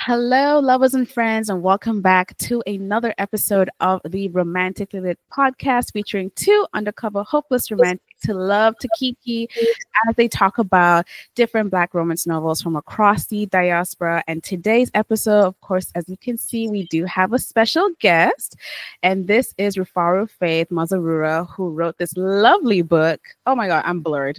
Hello, lovers and friends, and welcome back to another episode of the Romantically Lit podcast featuring two undercover hopeless romantics who love to kiki as they talk about different Black romance novels from across the diaspora. And today's episode, of course, as you can see, we do have a special guest, and this is Rufaru Faith Mazarura, who wrote this lovely book. Oh my God, I'm blurred.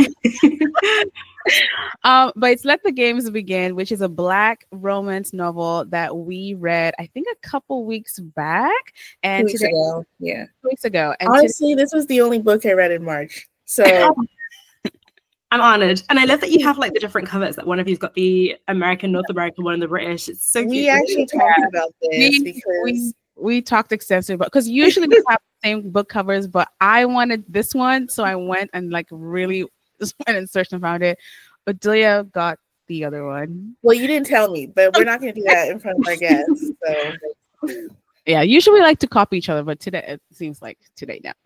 But it's Let the Games Begin, which is a Black romance novel that we read, I think, a couple weeks back. And 2 weeks ago. Yeah. 2 weeks ago. And honestly, this was the only book I read in March. So I'm honored. And I love that you have like the different covers. That one of you's got the American, North American, one, and the British. It's so cute. We actually talked about this because we talked extensively about, because usually we have the same book covers, but I wanted this one, so I went and like really just went and searched and found it. But Delia got the other one. Well, you didn't tell me, but we're not going to do that in front of our guests. So yeah, usually we like to copy each other, but today it seems like today now.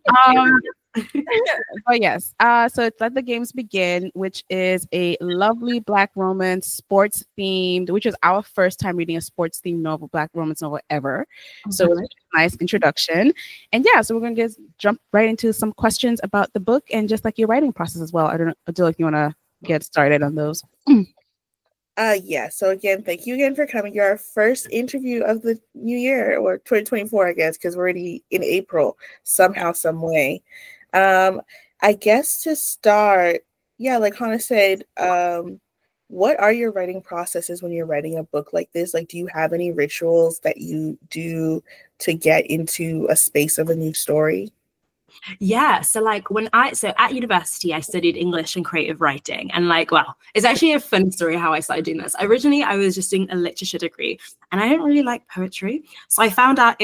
But yes, so it's Let the Games Begin, which is a lovely Black romance, sports themed, which is our first time reading a sports themed novel, Black romance novel ever. So it's a nice introduction. And yeah, so we're going to jump right into some questions about the book and just like your writing process as well. I don't know if you want to get started on those. Yeah. So again, thank you again for coming. You're our first interview of the new year, or 2024, I guess, because we're already in April somehow, some way. I guess to start, yeah, like Hannah said, what are your writing processes when you're writing a book like this? Like, do you have any rituals that you do to get into a space of a new story? Yeah, so at university I studied English and creative writing, and it's actually a fun story how I started doing this. Originally I was just doing a literature degree and I didn't really like poetry, so I found out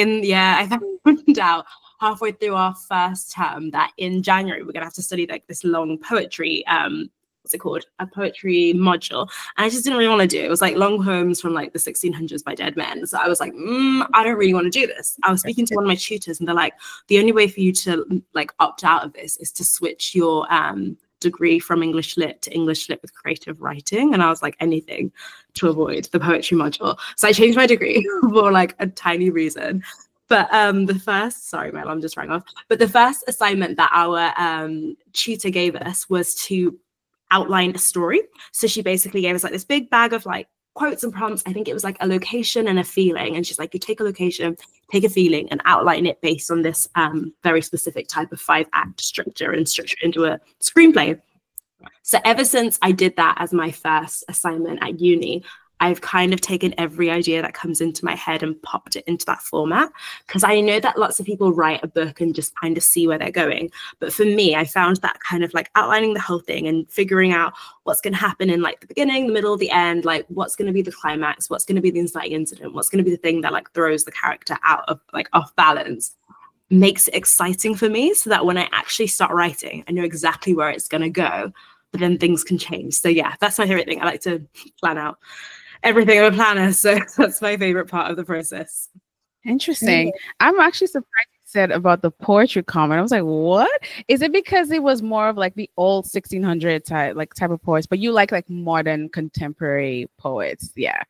halfway through our first term that in January we're gonna have to study like this long poetry what's it called? A poetry module. And I just didn't really want to do it. It was like long poems from like the 1600s by dead men. So I was like, I don't really want to do this. I was speaking to one of my tutors and they're like, the only way for you to like opt out of this is to switch your degree from English Lit to English Lit with creative writing. And I was like, anything to avoid the poetry module. So I changed my degree for like a tiny reason. But sorry, my alarm just rang off. But the first assignment that our tutor gave us was to outline a story. So she basically gave us like this big bag of like quotes and prompts. I think it was like a location and a feeling. And she's like, you take a location, take a feeling and outline it based on this very specific type of 5-act structure and structure into a screenplay. So ever since I did that as my first assignment at uni, I've kind of taken every idea that comes into my head and popped it into that format, because I know that lots of people write a book and just kind of see where they're going. But for me, I found that kind of like outlining the whole thing and figuring out what's going to happen in like the beginning, the middle, the end, like what's going to be the climax, what's going to be the inciting incident, what's going to be the thing that like throws the character out of like off balance, makes it exciting for me, so that when I actually start writing, I know exactly where it's going to go, but then things can change. So yeah, that's my favorite thing. I like to plan out everything of a planner, so that's my favorite part of the process. Interesting. I'm actually surprised you said about the poetry comment. I was like, what? Is it because it was more of like the old 1600 type of poets, but you like modern contemporary poets? Yeah.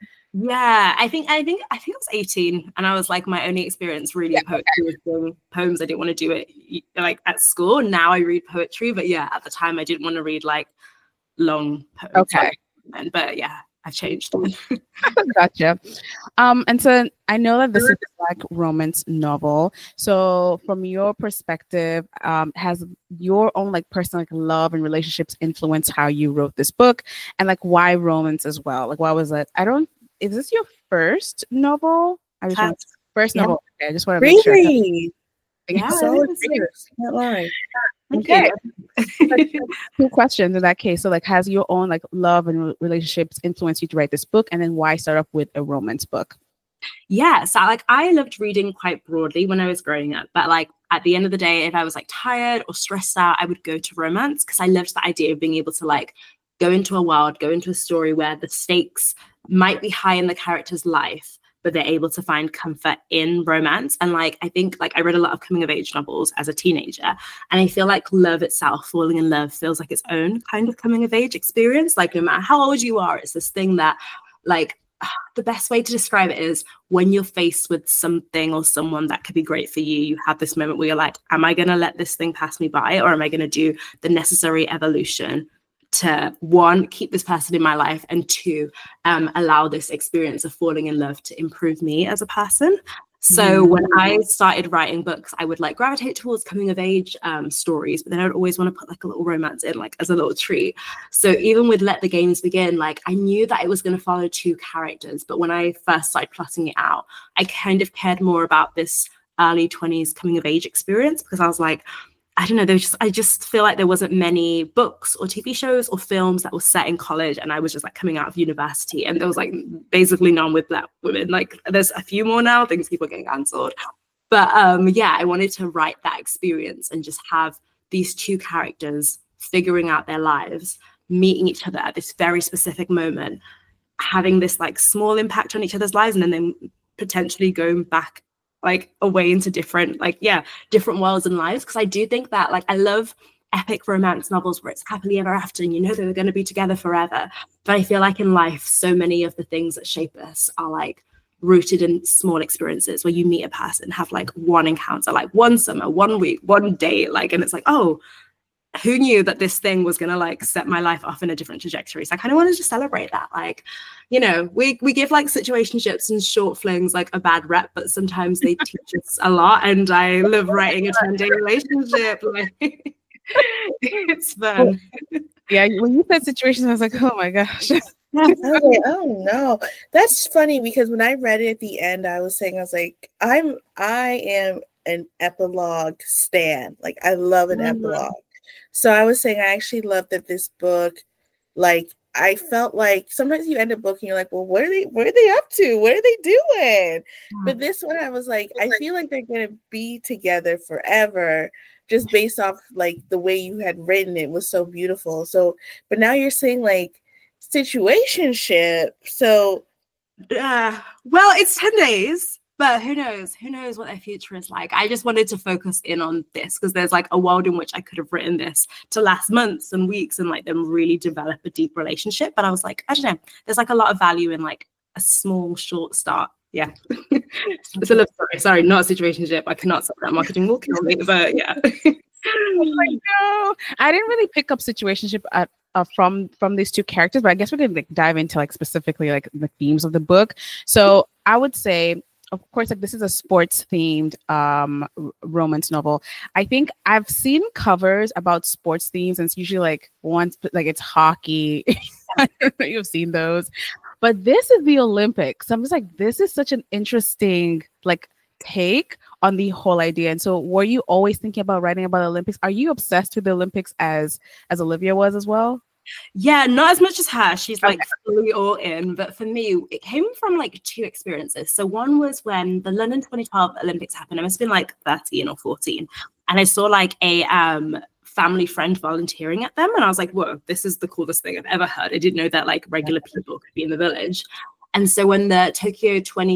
I think I was 18 and I was like, my only experience reading poetry was doing poems. I didn't want to do it like at school. Now I read poetry, but yeah, at the time I didn't want to read like long poems. Okay. But yeah, I've changed. Gotcha. And so I know that this is a Black romance novel. So from your perspective, has your own like personal love and relationships influenced how you wrote this book? And like why romance as well? Like why was it? Is this your first novel? First novel. Okay, I just want to make sure. Yeah, so not lying. Okay. 2 questions in that case. So like, has your own like love and relationships influenced you to write this book? And then why start off with a romance book? Yeah, so like I loved reading quite broadly when I was growing up, but like at the end of the day, if I was like tired or stressed out, I would go to romance, because I loved the idea of being able to like go into a world, go into a story where the stakes might be high in the character's life, but they're able to find comfort in romance. And like, I think like I read a lot of coming of age novels as a teenager, and I feel like love itself, falling in love, feels like its own kind of coming of age experience. Like no matter how old you are, it's this thing that like the best way to describe it is when you're faced with something or someone that could be great for you, you have this moment where you're like, am I going to let this thing pass me by, or am I going to do the necessary evolution to, one, keep this person in my life, and two, allow this experience of falling in love to improve me as a person. So when I started writing books, I would like gravitate towards coming of age stories, but then I would always want to put like a little romance in, like as a little treat. So even with Let the Games Begin, like I knew that it was going to follow two characters, but when I first started plotting it out, I kind of cared more about this early 20s coming of age experience, because I was like, I don't know, I just feel like there wasn't many books or TV shows or films that were set in college, and I was just like coming out of university, and there was like basically none with Black women. Like there's a few more now, things keep on getting cancelled. But yeah, I wanted to write that experience and just have these two characters figuring out their lives, meeting each other at this very specific moment, having this like small impact on each other's lives, and then potentially going back like away into different worlds and lives. Because I do think that like I love epic romance novels where it's happily ever after and you know they're going to be together forever, but I feel like in life so many of the things that shape us are like rooted in small experiences where you meet a person, have like one encounter, like one summer, 1 week, one day, like, and it's like, oh, who knew that this thing was going to like set my life off in a different trajectory. So I kind of wanted to celebrate that. Like, you know, we give like situationships and short flings like a bad rep, but sometimes they teach us a lot. And I love writing a 10-day relationship. Like, it's fun. Yeah, when you said situations, I was like, oh my gosh. I was like, oh no, that's funny, because when I read it at the end, I was like, I am an epilogue stan. Like I love an epilogue. So I was saying, I actually love that this book, like, I felt like sometimes you end a book and you're like, well, where are they up to? What are they doing? But this one, I was like, I feel like they're going to be together forever, just based off like the way you had written it was so beautiful. So, but now you're saying like situationship. So, well, it's 10 days. But who knows what their future is like. I just wanted to focus in on this because there's like a world in which I could have written this to last months and weeks and like them really develop a deep relationship. But I was like, I don't know, there's like a lot of value in like a small, short start. Yeah. It's a love story. Sorry, not a situationship. I cannot stop that marketing will kill me, but yeah. Oh my God. I didn't really pick up situationship from these two characters, but I guess we're gonna like dive into like specifically like the themes of the book. So I would say, of course, like this is a sports themed romance novel. I think I've seen covers about sports themes, and it's usually like it's hockey. I don't know if you've seen those, but this is the Olympics. So I'm just like, this is such an interesting like take on the whole idea. And so, were you always thinking about writing about the Olympics? Are you obsessed with the Olympics as Olivia was as well? Yeah, not as much as her. She's like fully all in. But for me, it came from like two experiences. So one was when the London 2012 Olympics happened. I must have been like 13 or 14. And I saw like a family friend volunteering at them. And I was like, whoa, this is the coolest thing I've ever heard. I didn't know that like regular people could be in the village. And so when the Tokyo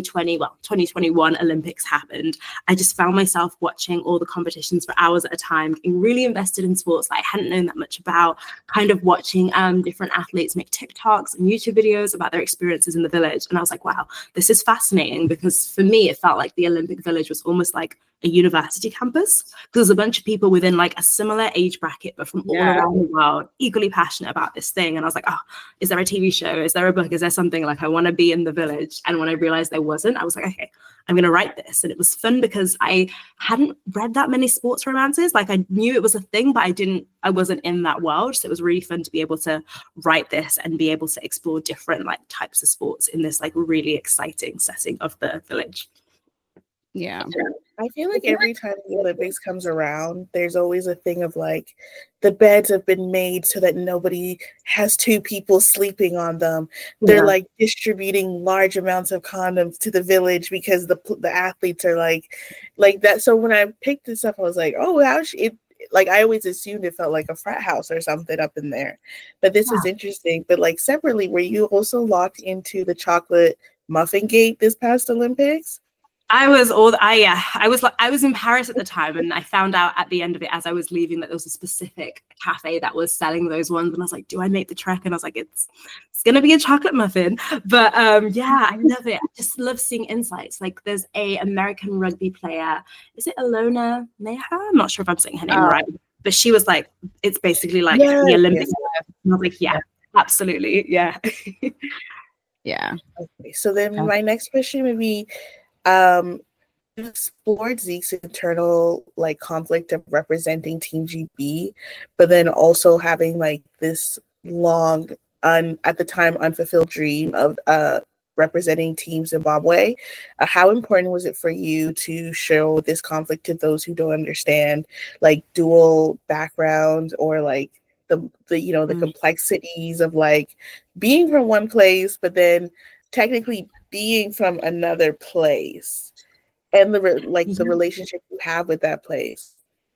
2021 Olympics happened, I just found myself watching all the competitions for hours at a time, getting really invested in sports that I hadn't known that much about, kind of watching different athletes make TikToks and YouTube videos about their experiences in the village. And I was like, wow, this is fascinating, because for me, it felt like the Olympic Village was almost like a university campus. There's a bunch of people within like a similar age bracket, but from all around the world, equally passionate about this thing. And I was like, oh, is there a TV show? Is there a book? Is there something? Like, I want to be in the village. And when I realized there wasn't, I was like, okay, I'm going to write this. And it was fun because I hadn't read that many sports romances. Like I knew it was a thing, but I wasn't in that world. So it was really fun to be able to write this and be able to explore different like types of sports in this like really exciting setting of the village. Yeah. I feel like every time the Olympics comes around, there's always a thing of like the beds have been made so that nobody has two people sleeping on them. They're like distributing large amounts of condoms to the village because the athletes are like that. So when I picked this up, I was like, oh, like I always assumed it felt like a frat house or something up in there. But this is interesting. But like separately, were you also locked into the chocolate muffin gate this past Olympics? I was in Paris at the time, and I found out at the end of it as I was leaving that there was a specific cafe that was selling those ones, and I was like, do I make the trek? And I was like, it's gonna be a chocolate muffin. But yeah, I love it. I just love seeing insights. Like there's a American rugby player, is it Alona Meha? I'm not sure if I'm saying her name right, but she was like, it's basically like the Olympics. And I was like, yeah, absolutely, yeah. Yeah. Okay, so then my next question would be, explored Zeke's internal like conflict of representing Team GB, but then also having like this long, at the time unfulfilled dream of representing Team Zimbabwe. How important was it for you to show this conflict to those who don't understand like dual backgrounds or like the complexities of like being from one place, but then technically being from another place, and the relationship you have with that place?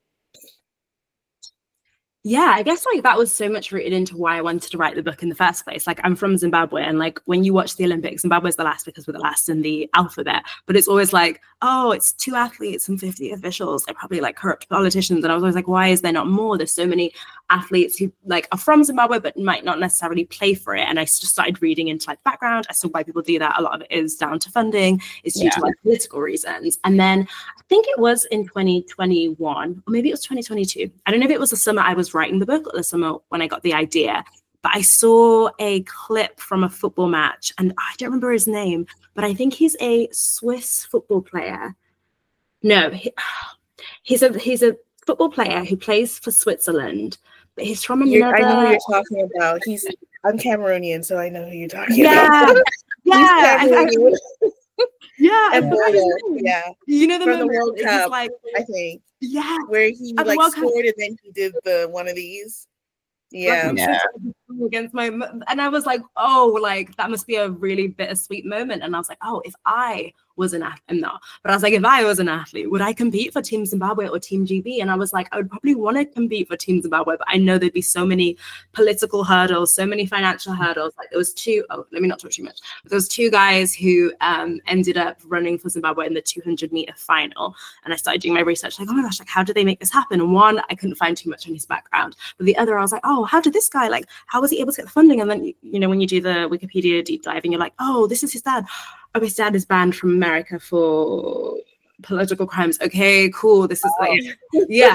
Yeah, I guess like that was so much rooted into why I wanted to write the book in the first place. Like I'm from Zimbabwe, and like when you watch the Olympics, Zimbabwe's the last because we're the last in the alphabet, but it's always like, oh, it's 2 athletes and 50 officials. They're probably like corrupt politicians. And I was always like, why is there not more? There's so many athletes who like are from Zimbabwe, but might not necessarily play for it. And I just started reading into like background. I saw why people do that. A lot of it is down to funding. It's due to like political reasons. And then I think it was in 2021, or maybe it was 2022. I don't know if it was the summer I was writing the book or the summer when I got the idea, but I saw a clip from a football match, and I don't remember his name, but I think he's a Swiss football player. No, he's a football player who plays for Switzerland, but he's from another. I know who you're talking about. I'm Cameroonian, so I know who you're talking about. Yeah. Yeah, you know the from moment the World Cup, like, I think. Yeah, where he like scored and then he did the one of these. Yeah. Against my, and I was like, oh, like that must be a really bittersweet moment. And I was like, oh, if I was an athlete, I'm not, but I was like, if I was an athlete, would I compete for Team Zimbabwe or Team GB? And I was like, I would probably want to compete for Team Zimbabwe, but I know there'd be so many political hurdles, so many financial hurdles. Like there was let me not talk too much, but there was 2 guys who ended up running for Zimbabwe in the 200-meter final. And I started doing my research, like, oh my gosh, like how did they make this happen? And one, I couldn't find too much on his background, but the other, I was like, oh, how did this guy, like, how was he able to get the funding? And then, you know, when you do the Wikipedia deep dive and you're like, oh, this is his dad. Oh, his dad is banned from America for political crimes. Okay, cool. This is like, yeah.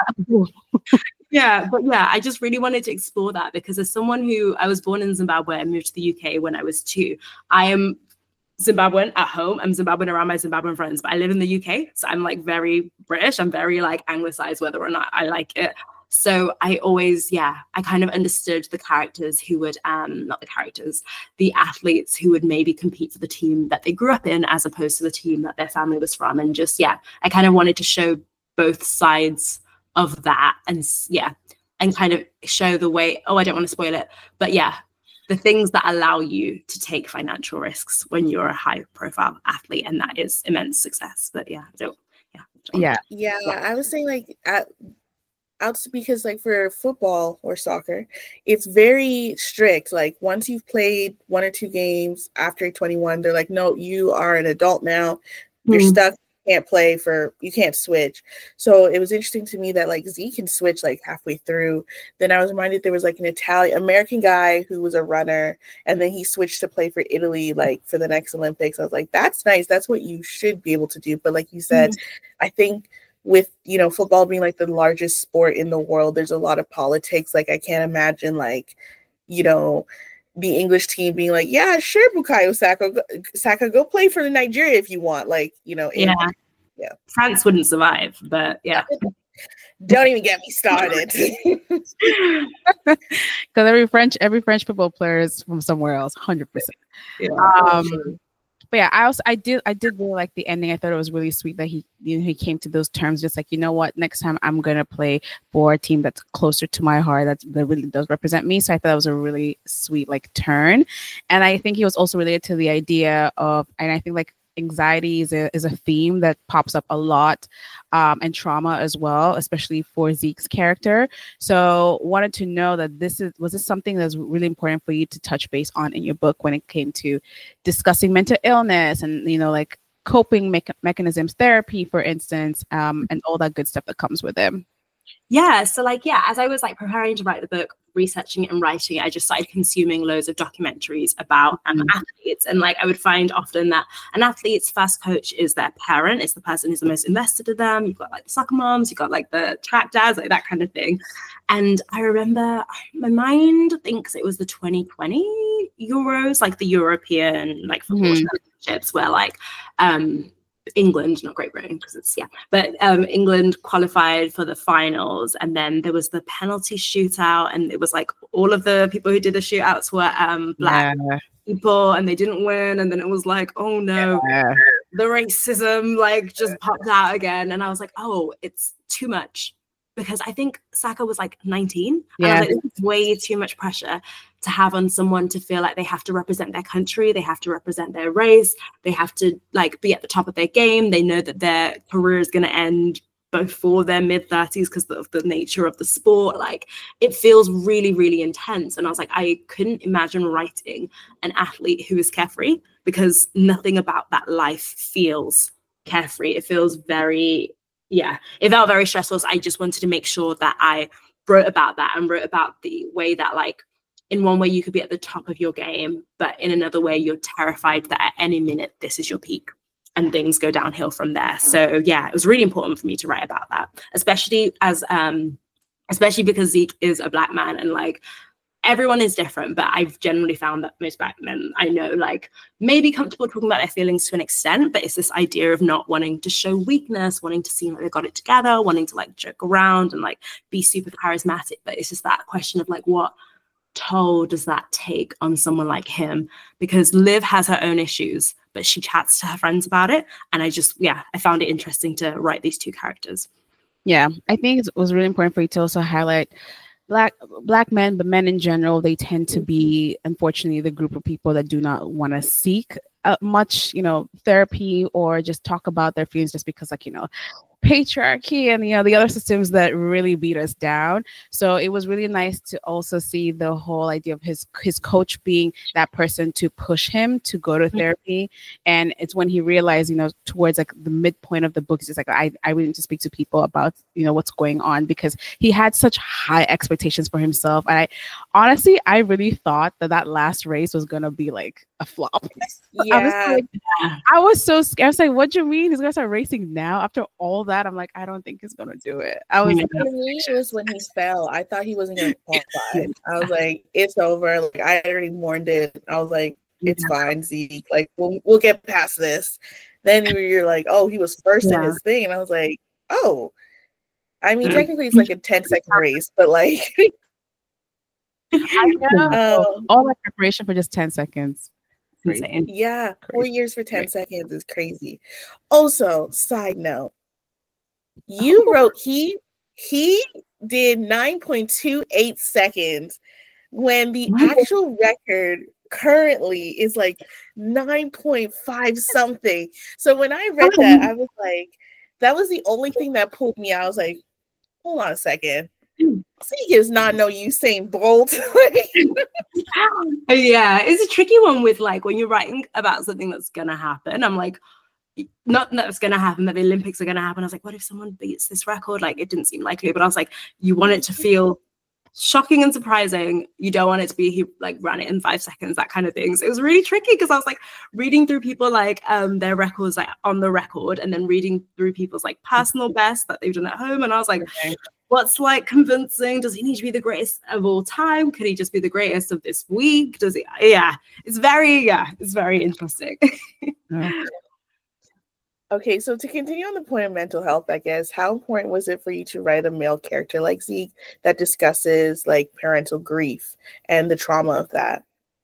Yeah, but yeah, I just really wanted to explore that because as someone who, I was born in Zimbabwe and moved to the UK when I was 2, I am Zimbabwean at home. I'm Zimbabwean around my Zimbabwean friends, but I live in the UK. So I'm like very British. I'm very like anglicized, whether or not I like it. So I always, I kind of understood the characters who would, the athletes who would maybe compete for the team that they grew up in as opposed to the team that their family was from. And just, I kind of wanted to show both sides of that and kind of show the way, I don't want to spoil it, but the things that allow you to take financial risks when you're a high profile athlete, and that is immense success. But I was saying like because like for football or soccer, it's very strict. Like once you've played 1 or 2 games after 21, they're like, no, you are an adult now. You're stuck. You can't switch. So it was interesting to me that like Z can switch like halfway through. Then I was reminded there was like an American guy who was a runner, and then he switched to play for Italy like for the next Olympics. I was like, that's nice. That's what you should be able to do. But like you said, I think with, football being like the largest sport in the world, there's a lot of politics. Like I can't imagine like, the English team being like, yeah, sure, Bukayo Saka, go play for the Nigeria if you want. Like, France wouldn't survive, but Don't even get me started. Because every French football player is from somewhere else, 100%. But I did really like the ending. I thought it was really sweet that he came to those terms, just like, you know what, next time I'm gonna play for a team that's closer to my heart, that really does represent me. So I thought it was a really sweet like turn, and I think he was also related to the idea of, and I think like anxiety is a theme that pops up a lot, and trauma as well, especially for Zeke's character. So wanted to know that was this something that's really important for you to touch base on in your book when it came to discussing mental illness and like coping mechanisms, therapy, for instance, and all that good stuff that comes with it. Yeah, so like, yeah, as I was like preparing to write the book, researching it and writing it, I just started consuming loads of documentaries about athletes. And like, I would find often that an athlete's first coach is their parent. It's the person who's the most invested in them. You've got like the soccer moms, you've got like the track dads, like that kind of thing. And I remember my mind thinks it was the 2020 Euros, like the European like football championships, where like England, not Great Britain, because it's but England qualified for the finals, and then there was the penalty shootout, and it was like all of the people who did the shootouts were black people, and they didn't win, and then it was like, oh no, the racism like just popped out again, and I was like, oh, it's too much, because I think Saka was like 19, and I was like, this is way too much pressure to have on someone to feel like they have to represent their country, they have to represent their race, they have to like be at the top of their game. They know that their career is going to end before their mid-30s because of the nature of the sport. Like, it feels really, really intense. And I was like, I couldn't imagine writing an athlete who is carefree, because nothing about that life feels carefree. It feels very, it felt very stressful. So I just wanted to make sure that I wrote about that, and wrote about the way that like, in one way you could be at the top of your game, but in another way you're terrified that at any minute this is your peak and things go downhill from there. So yeah, it was really important for me to write about that, especially because Zeke is a black man, and like, everyone is different, but I've generally found that most black men I know like may be comfortable talking about their feelings to an extent, but it's this idea of not wanting to show weakness, wanting to seem like they got it together, wanting to like joke around and like be super charismatic. But it's just that question of like, what toll does that take on someone like him? Because Liv has her own issues, but she chats to her friends about it, and I found it interesting to write these two characters. I think it was really important for you to also highlight black men, but men in general. They tend to be, unfortunately, the group of people that do not want to seek much therapy or just talk about their feelings, just because like patriarchy and the other systems that really beat us down. So it was really nice to also see the whole idea of his coach being that person to push him to go to therapy. And it's when he realized, towards like the midpoint of the book, he's like, I really need to speak to people about what's going on, because he had such high expectations for himself. And I really thought that last race was gonna be like a flop. I was so scared. I was like, what do you mean he's gonna start racing now after all that? I'm like, I don't think he's gonna do it. I was for me, it was when he fell. I thought he wasn't gonna qualify. I was like, it's over. Like, I already mourned it. I was like, it's fine, Zeke. Like, we'll get past this. Then you're like, oh, he was first in his thing, and I was like, oh, I mean, technically it's like a 10-second race, but like, I know all that preparation for just 10 seconds. Insane. Yeah, 4 years for 10 seconds is crazy. Also, side note, you wrote he did 9.28 seconds when the actual record currently is like 9.5 something. So when I read that, I was like, that was the only thing that pulled me out. I was like, hold on a second. Zeke is not no Usain Bolt. Yeah, it's a tricky one with like when you're writing about something that's gonna happen. I'm like, not that it's gonna happen, that the Olympics are gonna happen. I was like, what if someone beats this record? Like, it didn't seem likely, but I was like, you want it to feel shocking and surprising. You don't want it to be he like ran it in 5 seconds, that kind of thing. So it was really tricky, because I was like reading through people like their records like on the record, and then reading through people's like personal best that they've done at home, and I was like, what's like convincing? Does he need to be the greatest of all time? Could he just be the greatest of this week? Does he? It's very interesting. Okay, so to continue on the point of mental health, I guess, how important was it for you to write a male character like Zeke that discusses like parental grief and the trauma of that?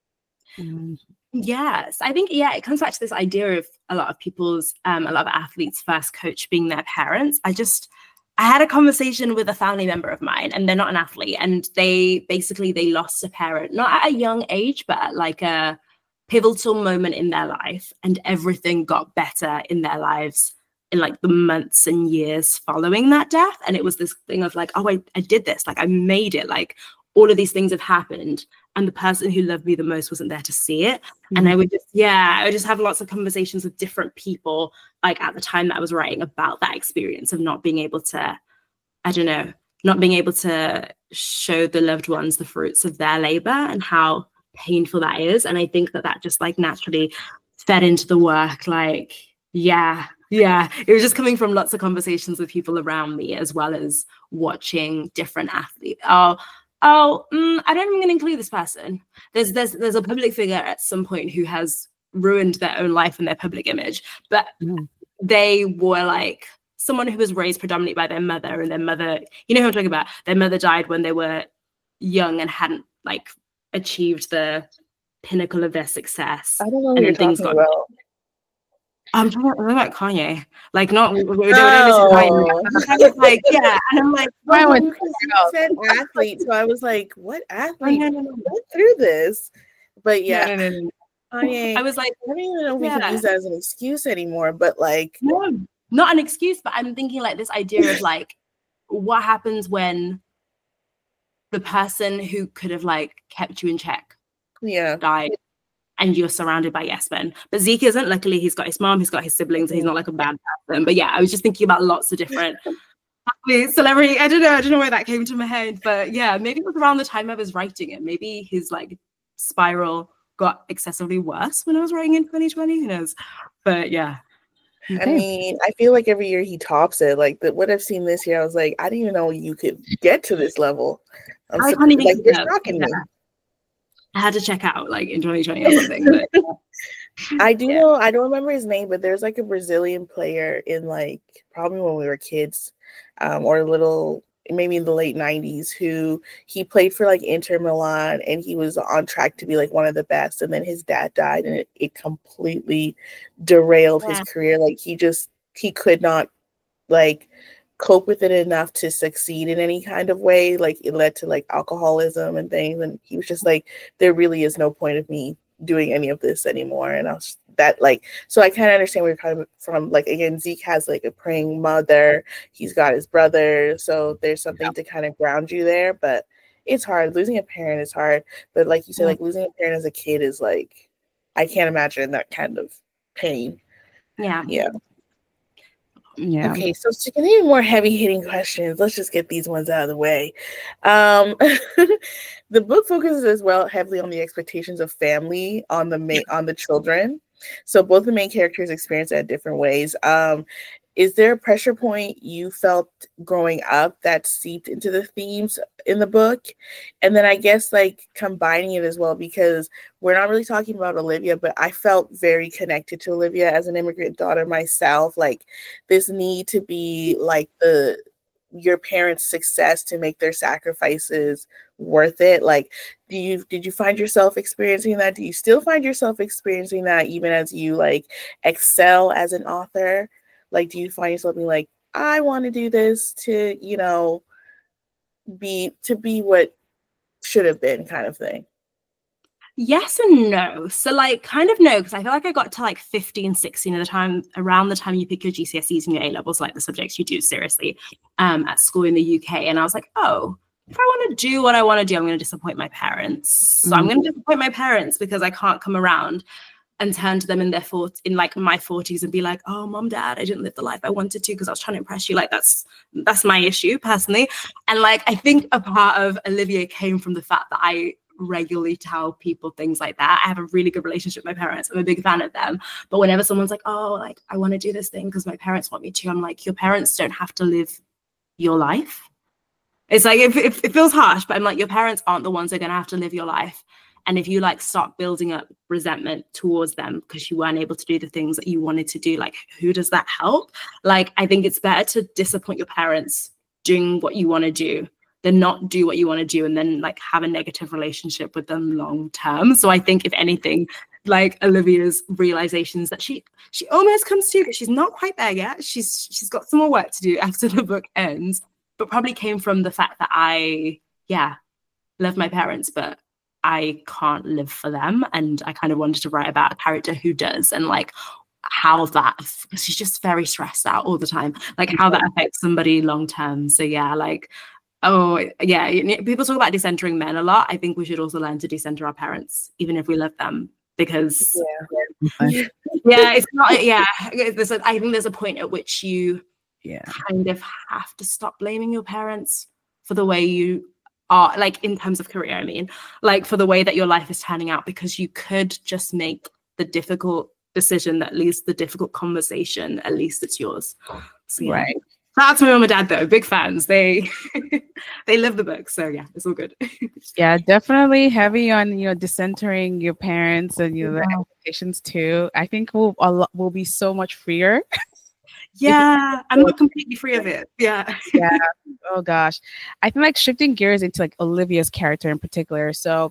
Yes, I think, it comes back to this idea of a lot of people's, a lot of athletes' first coach being their parents. I had a conversation with a family member of mine, and they're not an athlete, and they lost a parent, not at a young age, but at like a pivotal moment in their life, and everything got better in their lives in like the months and years following that death. And it was this thing of like, oh, I did this, like I made it, like all of these things have happened and the person who loved me the most wasn't there to see it. And I would just have lots of conversations with different people, like at the time that I was writing, about that experience of not being able to, not being able to show the loved ones the fruits of their labor and how painful that is. And I think that just like naturally fed into the work. Like, yeah, it was just coming from lots of conversations with people around me, as well as watching different athletes. I don't think I'm going to include this person. There's a public figure at some point who has ruined their own life and their public image, but they were like someone who was raised predominantly by their mother, and their mother, you know who I'm talking about, their mother died when they were young and hadn't like achieved the pinnacle of their success. I don't know who you're talking about. I'm talking about Kanye, like not like, yeah, and I'm like, you said athlete, so I was like, what athlete went through this? But yeah, no. Kanye, I was like, I don't even know if we can use that as an excuse anymore, but like, no, not an excuse, but I'm thinking like this idea of like, what happens when the person who could have like kept you in check, died, and you're surrounded by yes men. But Zeke isn't. Luckily, he's got his mom, he's got his siblings, and he's not like a bad person. But yeah, I was just thinking about lots of different celebrity. I don't know where that came to my head, but yeah, maybe it was around the time I was writing it. Maybe his like spiral got excessively worse when I was writing in 2020. Who knows? But yeah. Okay. I mean, I feel like every year he tops it. Like what I've seen this year, I was like, I didn't even know you could get to this level. I can't even like, you're shocking me. I had to check out like in 2020 or something. But, I do know, I don't remember his name, but there's like a Brazilian player in like probably when we were kids, or maybe in the late 90s, who he played for like Inter Milan, and he was on track to be like one of the best, and then his dad died, and it completely derailed his career. Like he could not like cope with it enough to succeed in any kind of way. Like it led to like alcoholism and things, and he was just like, there really is no point of me doing any of this anymore. And I was that like, so I kind of understand where you're coming from. Like again, Zeke has like a praying mother, he's got his brother, so there's something to kind of ground you there. But it's hard. Losing a parent is hard, but like you said, like losing a parent as a kid is like, I can't imagine that kind of pain. Yeah. Okay, so to get any more heavy-hitting questions, let's just get these ones out of the way. The book focuses as well heavily on the expectations of family on the children. So both the main characters experience it in different ways. Is there a pressure point you felt growing up that seeped into the themes in the book? And then I guess like combining it as well, because we're not really talking about Olivia, but I felt very connected to Olivia as an immigrant daughter myself. Like this need to be like your parents' success to make their sacrifices worth it. Like, did you find yourself experiencing that? Do you still find yourself experiencing that even as you like excel as an author? Like, do you find yourself being like, I want to do this to, be what should have been kind of thing? Yes and no. So like kind of no, because I feel like I got to like 15, 16 around the time you pick your GCSEs and your A-levels, like the subjects you do seriously at school in the UK. And I was like, oh, if I want to do what I want to do, I'm going to disappoint my parents. So I'm going to disappoint my parents because I can't come around and turn to them in my 40s and be like, oh, mom, dad, I didn't live the life I wanted to because I was trying to impress you. Like that's my issue personally. And like, I think a part of Olivia came from the fact that I regularly tell people things like that. I have a really good relationship with my parents. I'm a big fan of them. But whenever someone's like, oh, like I want to do this thing because my parents want me to, I'm like, your parents don't have to live your life. It's like, it feels harsh, but I'm like, your parents aren't the ones that are going to have to live your life. And if you like start building up resentment towards them because you weren't able to do the things that you wanted to do, like who does that help? Like, I think it's better to disappoint your parents doing what you want to do than not do what you want to do and then like have a negative relationship with them long term. So I think if anything, like Olivia's realizations that she almost comes to, but she's not quite there yet. She's got some more work to do after the book ends, but probably came from the fact that I love my parents, but I can't live for them. And I kind of wanted to write about a character who does, and like how that, because she's just very stressed out all the time, like how that affects somebody long term. So yeah, like Oh, yeah. People talk about decentering men a lot. I think we should also learn to decenter our parents, even if we love them, because it's not. Yeah, I think there's a point at which you kind of have to stop blaming your parents for the way you are, like in terms of career. I mean, like for the way that your life is turning out, because you could just make the difficult decision that leads to the difficult conversation. At least it's yours. So, yeah. Right. That's my mom and dad, though. Big fans. They live the book. So yeah, it's all good. Yeah, definitely heavy on, decentering your parents and, the expectations too. I think we'll be so much freer. Yeah, I'm not completely free of it. Yeah. Yeah. Oh gosh. I think like shifting gears into like Olivia's character in particular. So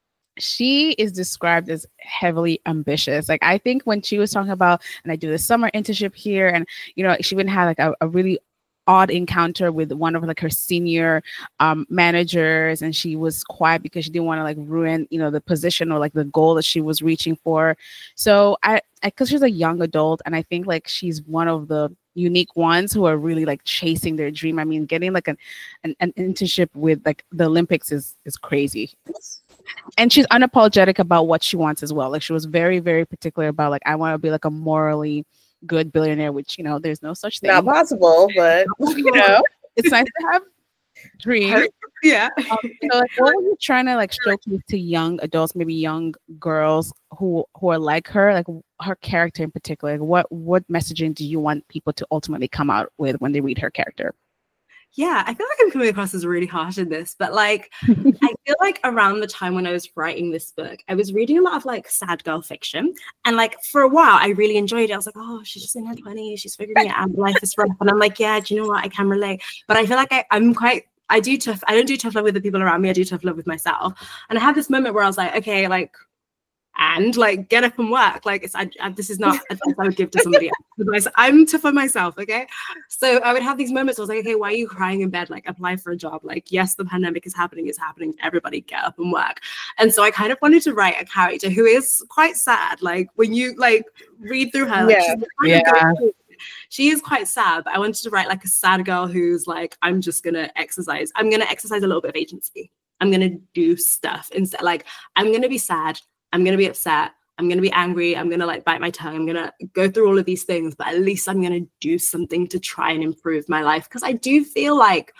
she is described as heavily ambitious. Like I think when she was talking about, and I do the summer internship here, and she even had like a really odd encounter with one of like her senior managers, and she was quiet because she didn't want to like ruin the position or like the goal that she was reaching for. So I because she's a young adult, and I think like she's one of the unique ones who are really like chasing their dream. I mean, getting like an internship with like the Olympics is crazy. And she's unapologetic about what she wants as well. Like she was very, very particular about like, I want to be like a morally good billionaire, which, there's no such thing. Not possible, but it's nice to have dreams. Yeah. So like, what are you trying to like showcase to young adults, maybe young girls who are like her, like her character in particular? Like what messaging do you want people to ultimately come out with when they read her character? Yeah, I feel like I'm coming across as really harsh in this, but like, I feel like around the time when I was writing this book, I was reading a lot of like sad girl fiction. And like for a while, I really enjoyed it. I was like, oh, she's just in her 20s. She's figuring it out. Life is rough. And I'm like, yeah, do you know what? I can relate. But I feel like I don't do tough love with the people around me. I do tough love with myself. And I have this moment where I was like, okay, like, and like get up and work. Like this is not advice I would give to somebody else. I'm tough on myself, okay? So I would have these moments where I was like, okay, why are you crying in bed? Like apply for a job. Like, yes, the pandemic is happening. Everybody get up and work. And so I kind of wanted to write a character who is quite sad. Like when you like read through her, like, she is quite sad, but I wanted to write like a sad girl who's like, I'm going to exercise a little bit of agency. I'm going to do stuff instead. Like I'm going to be sad. I'm going to be upset. I'm going to be angry. I'm going to like bite my tongue. I'm going to go through all of these things, but at least I'm going to do something to try and improve my life. Because I do feel like,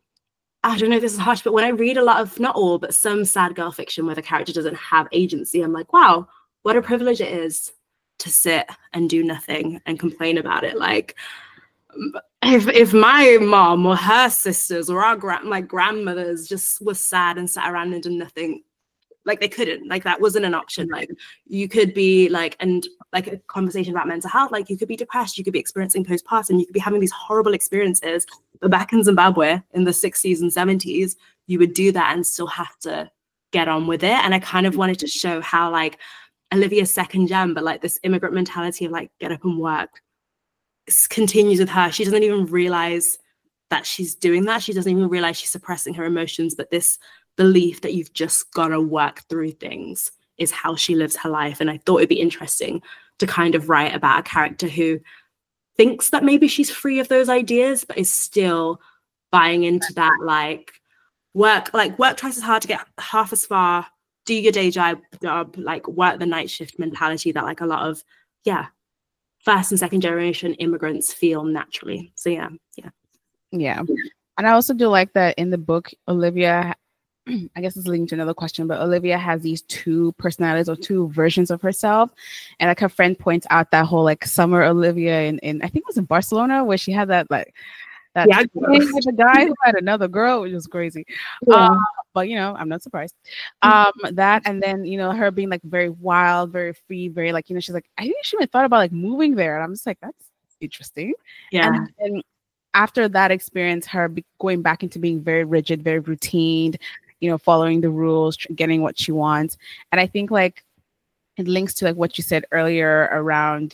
I don't know if this is harsh, but when I read a lot of, not all, but some sad girl fiction where the character doesn't have agency, I'm like, wow, what a privilege it is to sit and do nothing and complain about it. Like if my mom or her sisters or our grandmothers just were sad and sat around and did nothing, like they couldn't, like that wasn't an option. Like you could be like, and like a conversation about mental health, like you could be depressed, you could be experiencing postpartum, you could be having these horrible experiences. But back in Zimbabwe in the 60s and 70s, you would do that and still have to get on with it. And I kind of wanted to show how like Olivia's second gem, but like this immigrant mentality of like get up and work continues with her. She doesn't even realize that she's doing that. She doesn't even realize she's suppressing her emotions, but this belief that you've just got to work through things is how she lives her life. And I thought it'd be interesting to kind of write about a character who thinks that maybe she's free of those ideas, but is still buying into that like work twice as hard to get half as far, do your day job, like work the night shift mentality that like a lot of first and second generation immigrants feel naturally. So yeah. And I also do like that in the book, Olivia, I guess it's leading to another question, but Olivia has these two personalities or two versions of herself. And like her friend points out that whole like summer Olivia in I think it was in Barcelona, where she had that like that with the guy who had another girl, which was crazy. But I'm not surprised. That, and then her being like very wild, very free, very like she's like, I think she even thought about like moving there. And I'm just like, that's interesting. Yeah. And after that experience, her going back into being very rigid, very routine, following the rules, getting what she wants. And I think like it links to like what you said earlier around,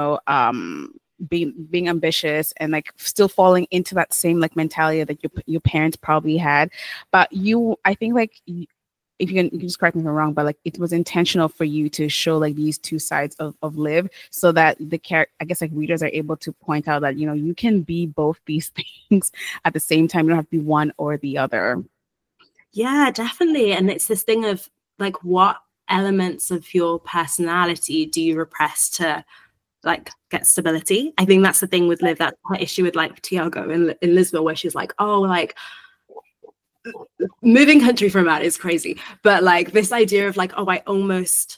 being ambitious and like still falling into that same like mentality that your parents probably had. But I think like if you can just correct me if I'm wrong, but like it was intentional for you to show like these two sides of Liv, so that the I guess like readers are able to point out that, you know, you can be both these things at the same time. You don't have to be one or the other. Yeah, definitely. And it's this thing of like, what elements of your personality do you repress to like get stability? I think that's the thing with Liv, that's her issue with like Tiago in Lisbon, where she's like, oh, like moving country for a man is crazy, but like this idea of like, oh, I almost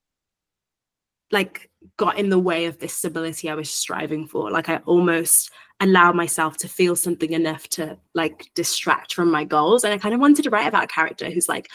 like got in the way of this stability I was striving for. Like I almost allowed myself to feel something enough to like distract from my goals. And I kind of wanted to write about a character who's like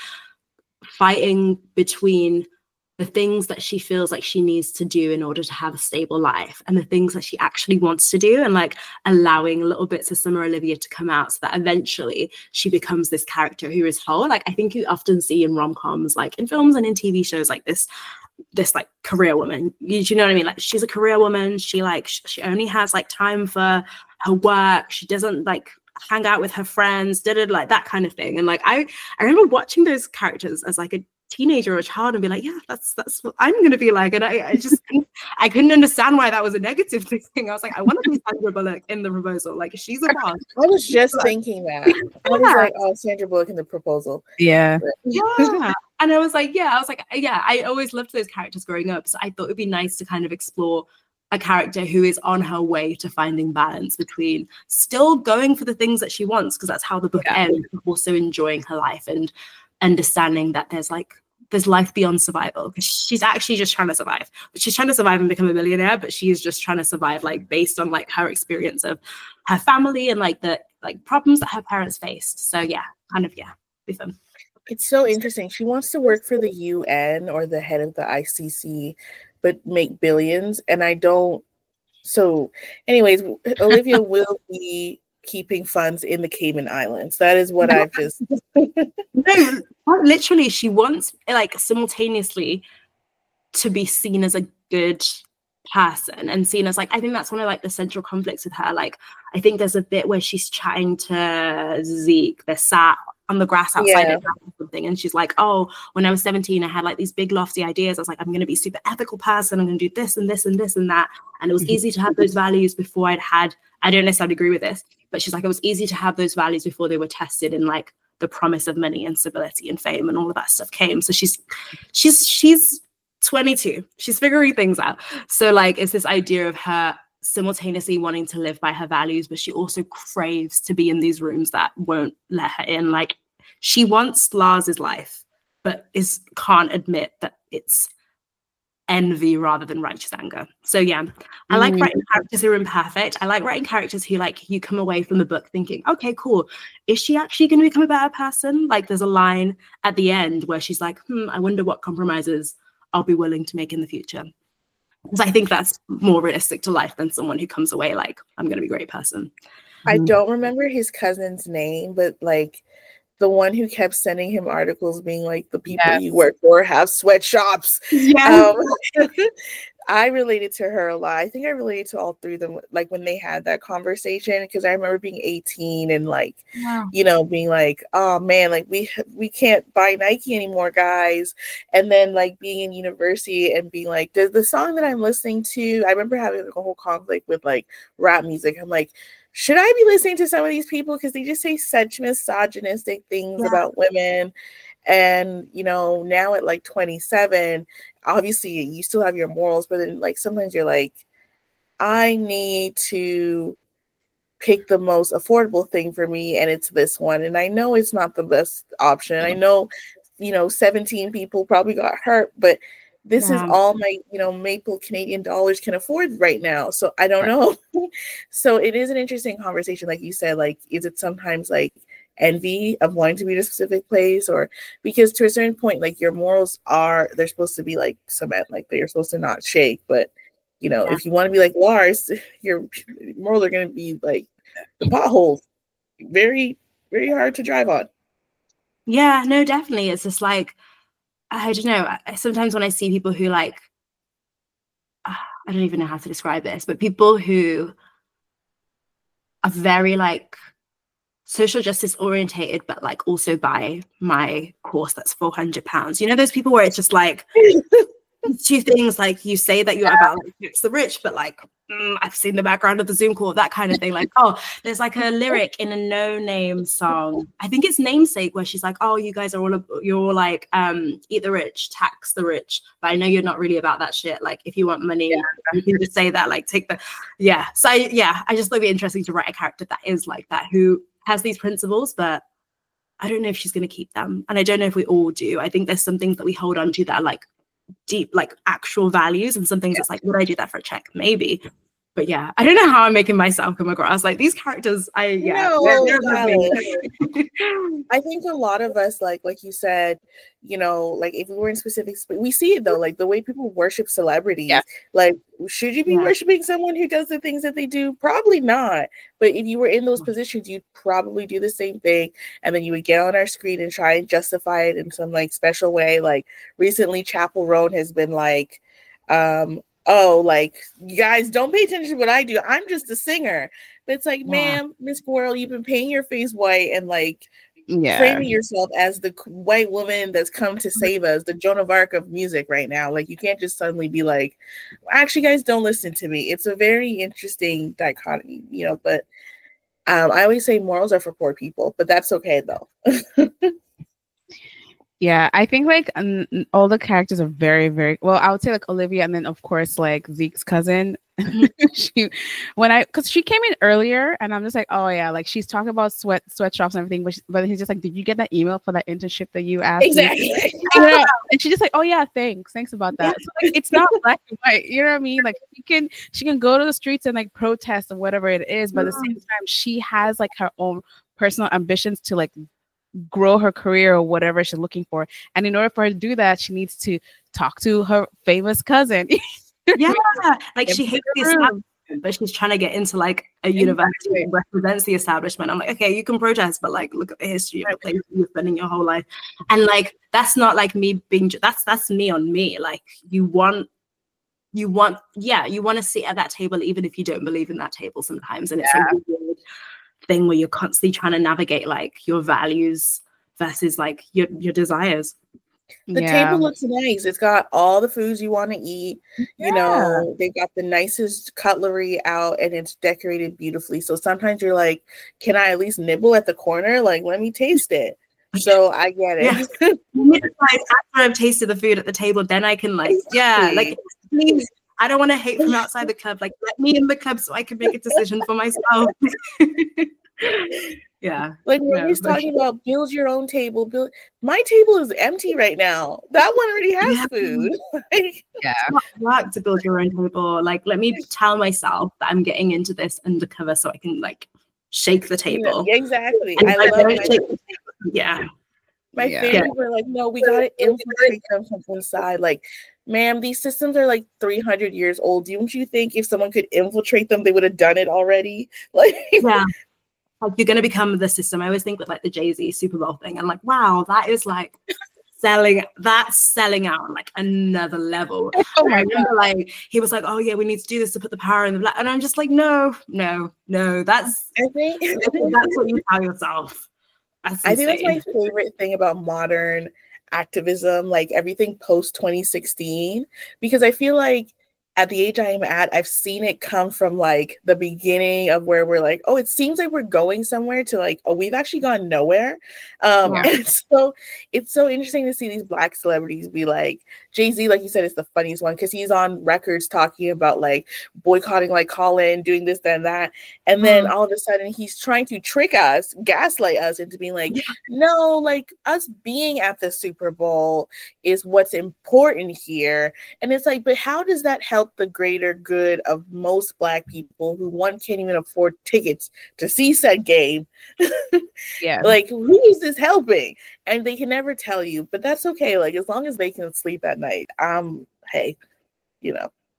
fighting between the things that she feels like she needs to do in order to have a stable life and the things that she actually wants to do, and like allowing little bits of Summer Olivia to come out so that eventually she becomes this character who is whole. Like I think you often see in rom-coms, like in films and in TV shows, like this like career woman, you know what I mean? Like she's a career woman. She like she only has like time for her work. She doesn't like hang out with her friends, like that kind of thing. And like I remember watching those characters as like a teenager or a child and be like, yeah, that's what I'm gonna be like. And I just I couldn't understand why that was a negative thing. I was like, I want to be Sandra Bullock in The Proposal. Like she's a boss. I was just thinking that. I was like, oh, Sandra Bullock in The Proposal. Yeah. Yeah. And I was like, yeah, I always loved those characters growing up. So I thought it'd be nice to kind of explore a character who is on her way to finding balance between still going for the things that she wants, because that's how the book ends, but also enjoying her life and understanding that there's life beyond survival, because she's actually just trying to survive. But she's trying to survive and become a millionaire, but she is just trying to survive like based on like her experience of her family and like the like problems that her parents faced. So yeah, kind of be fun. It's so interesting. She wants to work for the UN or the head of the ICC, but make billions. And I don't. So anyways, Olivia will be keeping funds in the Cayman Islands. That is what I've just. No, literally, she wants like simultaneously to be seen as a good person and seen as like, I think that's one of like the central conflicts with her. Like, I think there's a bit where she's chatting to Zeke. They're sat on the grass outside or something, and she's like, oh, when I was 17 I had like these big lofty ideas. I was like, I'm going to be a super ethical person, I'm going to do this and this and this and that, and it was easy to have those values before I don't necessarily agree with this, but she's like, it was easy to have those values before they were tested in like the promise of money and stability and fame and all of that stuff came. So she's 22, she's figuring things out. So like it's this idea of her simultaneously wanting to live by her values, but she also craves to be in these rooms that won't let her in. Like she wants Lars's life, but can't admit that it's envy rather than righteous anger. So yeah, I like writing characters who are imperfect. I like writing characters who like you come away from the book thinking, okay, cool, is she actually going to become a better person? Like there's a line at the end where she's like, I wonder what compromises I'll be willing to make in the future. Because I think that's more realistic to life than someone who comes away like, I'm going to be a great person. I don't remember his cousin's name, but like the one who kept sending him articles being like, the people you work for have sweatshops. Yeah. I related to her a lot. I think I related to all three of them, like when they had that conversation, because I remember being 18 and like, you know, being like, oh man, like we can't buy Nike anymore, guys. And then like being in university and being like, does the song that I'm listening to, I remember having like a whole conflict with like rap music. I'm like, should I be listening to some of these people? Because they just say such misogynistic things about women. And, you know, now at like 27, obviously you still have your morals, but then like sometimes you're like, I need to pick the most affordable thing for me, and it's this one. And I know it's not the best option. I know, you know, 17 people probably got hurt, but this is all my, you know, Maple Canadian dollars can afford right now. So I don't know. So it is an interesting conversation. Like you said, like, is it sometimes like envy of wanting to be in a specific place, or because to a certain point, like your morals they're supposed to be like cement, like they're supposed to not shake. But you know, if you want to be like Lars, your morals are going to be like the potholes, very, very hard to drive on. Yeah, no, definitely. It's just like, I don't know. Sometimes when I see people who like, I don't even know how to describe this, but people who are very like social justice orientated, but like also buy my course that's £400. You know, those people where it's just like two things, like you say that you're about like fix the rich, but like I've seen the background of the Zoom call, that kind of thing. Like, oh, there's like a lyric in a No Name song, I think it's Namesake, where she's like, oh, you guys are you're all like eat the rich, tax the rich, but I know you're not really about that shit. Like, if you want money, you can just say that, like take the so I just thought it'd be interesting to write a character that is like that, who has these principles, but I don't know if she's going to keep them, and I don't know if we all do. I think there's some things that we hold on to that are like deep, like actual values, and some things it's like, would I do that for a check? Maybe. But yeah, I don't know how I'm making myself come across like these characters. I think a lot of us, like you said, you know, like if we were in specific, we see it though, like the way people worship celebrities. Like, should you be worshiping someone who does the things that they do? Probably not. But if you were in those positions, you'd probably do the same thing, and then you would get on our screen and try and justify it in some like special way. Like recently, Chapel Roan has been like, oh, like, you guys don't pay attention to what I do. I'm just a singer. But it's like, ma'am, Miss Guerrero, you've been painting your face white and like framing yourself as the white woman that's come to save us, the Joan of Arc of music right now. Like, you can't just suddenly be like, actually, guys, don't listen to me. It's a very interesting dichotomy, you know, but I always say morals are for poor people, but that's okay though. Yeah, I think like all the characters are very, very well. I would say like Olivia, and then of course like Zeke's cousin. Because she came in earlier, and I'm just like, oh yeah, like she's talking about sweatshops and everything, but he's just like, did you get that email for that internship that you asked? Exactly. Yeah. And she's just like, oh yeah, thanks about that. So, like, it's not black and white, you know what I mean? Like she can go to the streets and like protest and whatever it is, but at the same time, she has like her own personal ambitions to like grow her career or whatever she's looking for, and in order for her to do that, she needs to talk to her famous cousin. Like she hates the establishment, but she's trying to get into like a university that represents the establishment. I'm like, okay, you can protest, but like look at the history of the place you're spending your whole life. And like that's not like me being that's me on me. Like you want to sit at that table even if you don't believe in that table sometimes. And it's a weird thing where you're constantly trying to navigate like your values versus like your desires. The table looks nice. It's got all the foods you want to eat. You know, they got the nicest cutlery out, and it's decorated beautifully. So sometimes you're like, can I at least nibble at the corner? Like, let me taste it. So I get it. After I've tasted the food at the table, then I can like, like, please, I don't want to hate from outside the club. Like, let me in the club so I can make a decision for myself. Like Mary's talking about build your own table. My table is empty right now. That one already has food. It's not work to build your own table. Like, let me tell myself that I'm getting into this undercover so I can like shake the table. Exactly. And I love my family were like, no, we gotta infiltrate them from inside. Like, ma'am, these systems are like 300 years old. Don't you think if someone could infiltrate them, they would have done it already? Like, like you're going to become the system. I always think with like the Jay-Z Super Bowl thing. I'm like, wow, that is like selling out on like another level. I remember like he was like, oh yeah, we need to do this to put the power in the black. And I'm just like, no, that's what you tell yourself. I think that's my favorite thing about modern activism, like everything post 2016, because I feel like at the age I am at, I've seen it come from like the beginning of where we're like, oh, it seems like we're going somewhere to like, oh, we've actually gone nowhere. And so it's so interesting to see these Black celebrities be like, Jay-Z, like you said, is the funniest one because he's on records talking about like boycotting like Colin, doing this, that, and that. And then all of a sudden he's trying to trick us, gaslight us into being like, no, like us being at the Super Bowl is what's important here. And it's like, but how does that help the greater good of most Black people who one can't even afford tickets to see said game? Like, who is this helping? And they can never tell you, but that's okay. Like, as long as they can sleep at night, hey, you know.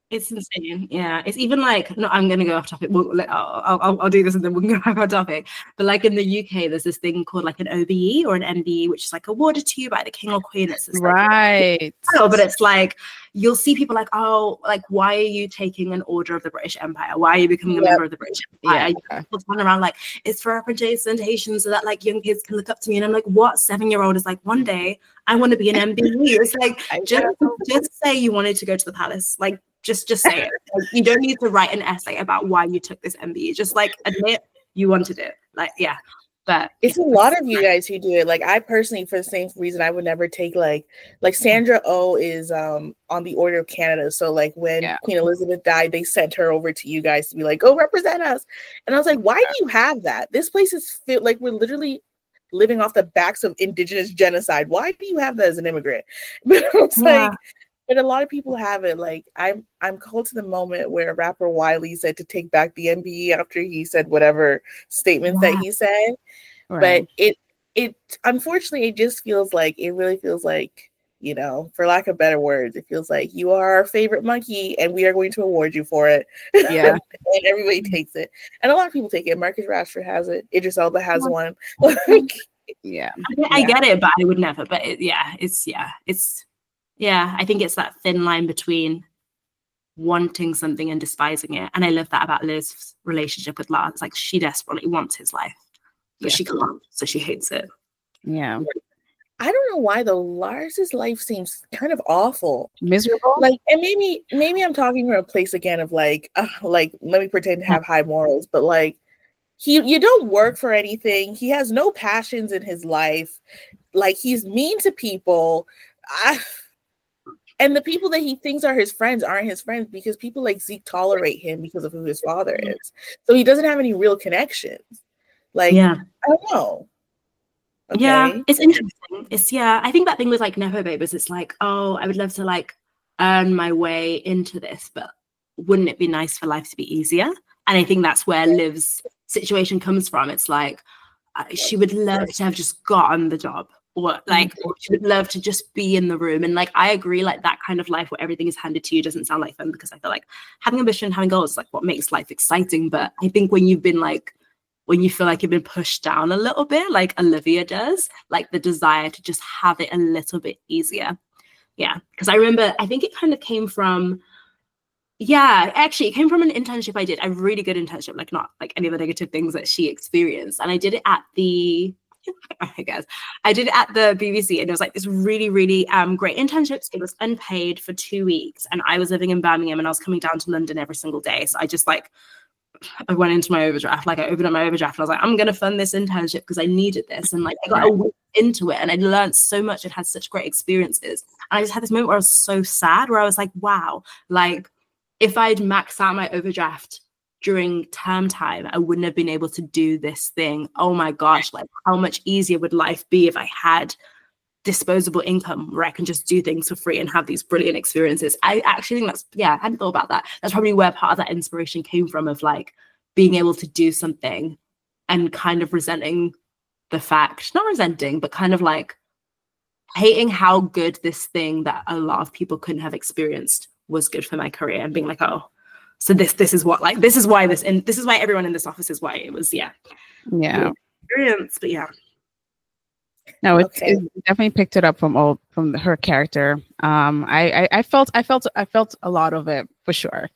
It's insane. Yeah, it's even like, no, I'm gonna go off topic. I'll do this and then we can go back on topic. But like in the UK, there's this thing called like an OBE or an MBE, which is like awarded to you by the king or queen. It's this, right. Like, but it's like you'll see people like, oh, like why are you taking an order of the British Empire? Why are you becoming a member of the British Empire? Yeah. People turn around like it's for representation so that like young kids can look up to me. And I'm like, what 7-year-old is like, one day I want to be an MBE? It's like just say you wanted to go to the palace, like. Just say it. Like, you don't need to write an essay about why you took this MBE. Just like admit you wanted it. Like, yeah. But it's a lot of you guys who do it. Like I personally, for the same reason, I would never take like Sandra Oh is on the Order of Canada. So like when Queen Elizabeth died, they sent her over to you guys to be like, go represent us. And I was like, why do you have that? This place is like we're literally living off the backs of Indigenous genocide. Why do you have that as an immigrant? But I was like. But a lot of people have it. Like I'm called to the moment where rapper Wiley said to take back the MBE after he said whatever statements that he said. Right. But it unfortunately it really feels like, you know, for lack of better words, it feels like you are our favorite monkey and we are going to award you for it. Yeah. And everybody takes it. And a lot of people take it. Marcus Rashford has it. Idris Elba has one. Like, yeah. I get it, but I would never. But I think it's that thin line between wanting something and despising it. And I love that about Liv's relationship with Lars. Like she desperately wants his life, but she can't, so she hates it. Yeah. I don't know why though. Lars's life seems kind of awful, miserable. Like, and maybe I'm talking from a place again of like let me pretend to have high morals, but like you don't work for anything. He has no passions in his life. Like he's mean to people. And the people that he thinks are his friends aren't his friends because people like Zeke tolerate him because of who his father is. So he doesn't have any real connections. Like, I don't know. Okay. Yeah, it's interesting. I think that thing with like Nepo Babies, it's like, oh, I would love to like earn my way into this, but wouldn't it be nice for life to be easier? And I think that's where Liv's situation comes from. It's like, she would love to have just gotten the job. Or like she would love to just be in the room. And like I agree, like that kind of life where everything is handed to you doesn't sound like fun, because I feel like having ambition, having goals is like what makes life exciting. But I think when you feel like you've been pushed down a little bit, like Olivia does, like the desire to just have it a little bit easier. Yeah. Because I remember, I think it kind of came from it came from an internship I did, a really good internship, like not like any of the negative things that she experienced. And I did it at the BBC, and it was like this really, really great internships. It was unpaid for 2 weeks, and I was living in Birmingham, and I was coming down to London every single day. So I just I went into my overdraft, like I opened up my overdraft, and I was like, I'm gonna fund this internship because I needed this. And like I got a week into it, and I learned so much and had such great experiences. And I just had this moment where I was so sad, where I was like, wow, like if I'd maxed out my overdraft during term time, I wouldn't have been able to do this thing. Oh my gosh, like how much easier would life be if I had disposable income where I can just do things for free and have these brilliant experiences? I actually think I hadn't thought about that. That's probably where part of that inspiration came from, of like being able to do something and kind of resenting the fact, not resenting, but kind of like hating how good this thing that a lot of people couldn't have experienced was good for my career, and being like, oh, so this is why everyone in this office is why it was experience. But no, it definitely picked it up from her character. I felt a lot of it for sure.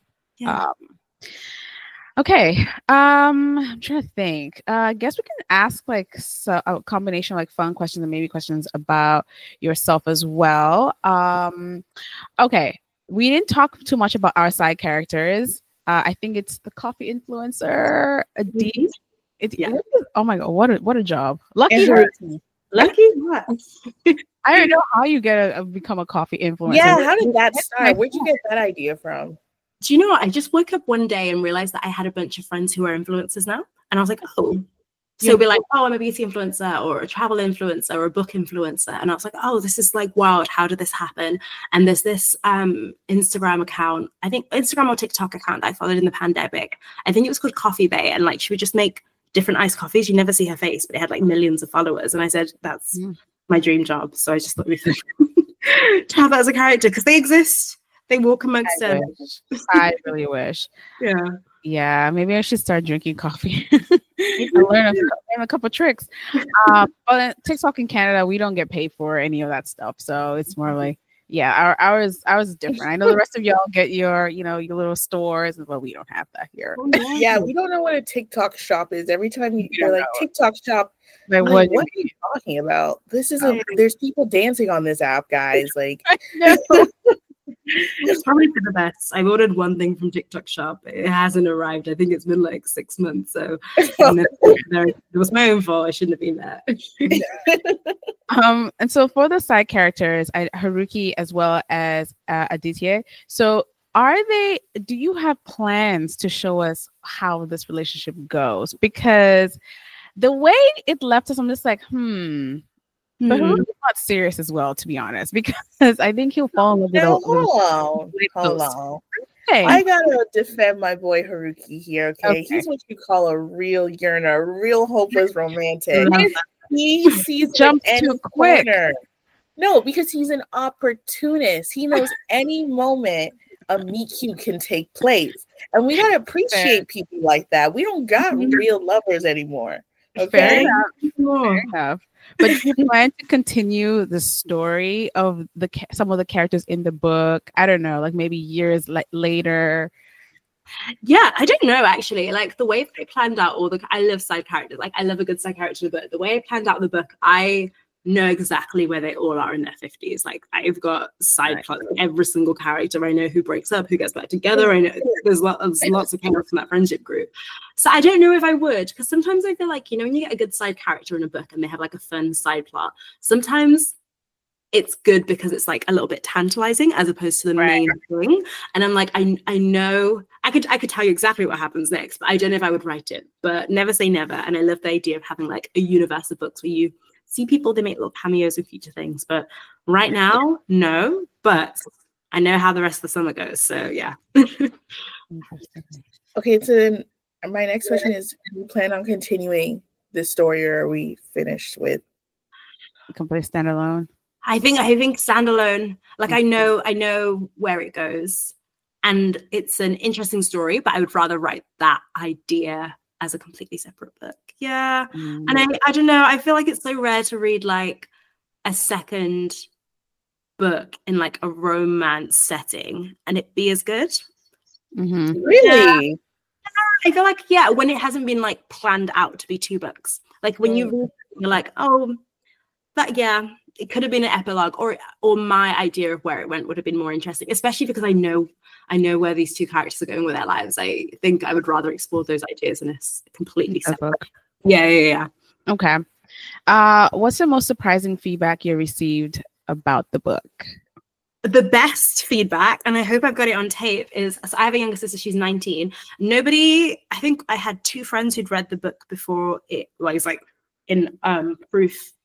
Okay. I'm trying to think. I guess we can ask like a combination of like fun questions and maybe questions about yourself as well. Okay. We didn't talk too much about our side characters. I think it's the coffee influencer, Adee. Oh my god, what a job! Lucky her. Lucky what? I don't know how you become a coffee influencer. Yeah, how did that start? Where'd you get that idea from? Do you know what? I just woke up one day and realized that I had a bunch of friends who are influencers now, and I was like, oh. So we're like, oh, I'm a beauty influencer or a travel influencer or a book influencer. And I was like, oh, this is like wild. How did this happen? And there's this Instagram account, I think Instagram or TikTok account that I followed in the pandemic. I think it was called Coffee Bay. And like, she would just make different iced coffees. You never see her face, but it had like millions of followers. And I said, that's my dream job. So I just thought we could to have that as a character, because they exist. They walk amongst them. I really wish. Yeah. Yeah, maybe I should start drinking coffee. I learn a couple tricks. But in TikTok in Canada, we don't get paid for any of that stuff. So it's more like, yeah, ours is different. I know the rest of y'all get your, your little stores, but we don't have that here. Yeah, we don't know what a TikTok shop is. Every time you're like TikTok shop, like, what are you talking about? This is there's people dancing on this app, guys. Like, it's probably for the best. I've ordered one thing from TikTok Shop. It hasn't arrived. I think it's been like 6 months. So it was my own fault. I shouldn't have been there. And so for the side characters, Haruki as well as Aditya. So do you have plans to show us how this relationship goes? Because the way it left us, I'm just like, But Haruki's not serious as well, to be honest, because I think he'll fall in love with Hold on. Okay. I gotta defend my boy Haruki here, okay? He's what you call a real yearner, a real hopeless romantic. He sees jump too quick. No, because he's an opportunist. He knows any moment a meet cute can take place. And we gotta appreciate people like that. We don't got real lovers anymore. Okay. Fair enough. But do you plan to continue the story of some of the characters in the book? I don't know, like maybe years later. Yeah, I don't know actually. Like the way they planned out I love side characters. Like I love a good side character in the book. The way I planned out the book, I know exactly where they all are in their 50s. Like I've got side plots for every single character. I know who breaks up, who gets back together. I know there's lots of characters in that friendship group. So I don't know if I would, because sometimes I feel like, when you get a good side character in a book and they have like a fun side plot, sometimes it's good because it's like a little bit tantalizing as opposed to the main thing. And I'm like, I know I could tell you exactly what happens next, but I don't know if I would write it. But never say never. And I love the idea of having like a universe of books where you see people, they make little cameos in future things. But right now, no. But I know how the rest of the summer goes. So yeah. Okay, so then my next question is, do you plan on continuing this story, or are we finished with complete standalone? I think standalone. Like I know where it goes, and it's an interesting story, but I would rather write that idea as a completely separate book. Yeah. And I don't know, I feel like it's so rare to read like a second book in like a romance setting and it be as good. Really? Yeah. I feel like, when it hasn't been like planned out to be 2 books, like when you read, you're like, oh, that, it could have been an epilogue, or my idea of where it went would have been more interesting, especially because I know where these 2 characters are going with their lives. I think I would rather explore those ideas in a completely separate book. Yeah. Okay. What's the most surprising feedback you received about the book? The best feedback, and I hope I've got it on tape, is, so I have a younger sister, she's 19. I think I had 2 friends who'd read the book before it was like in proof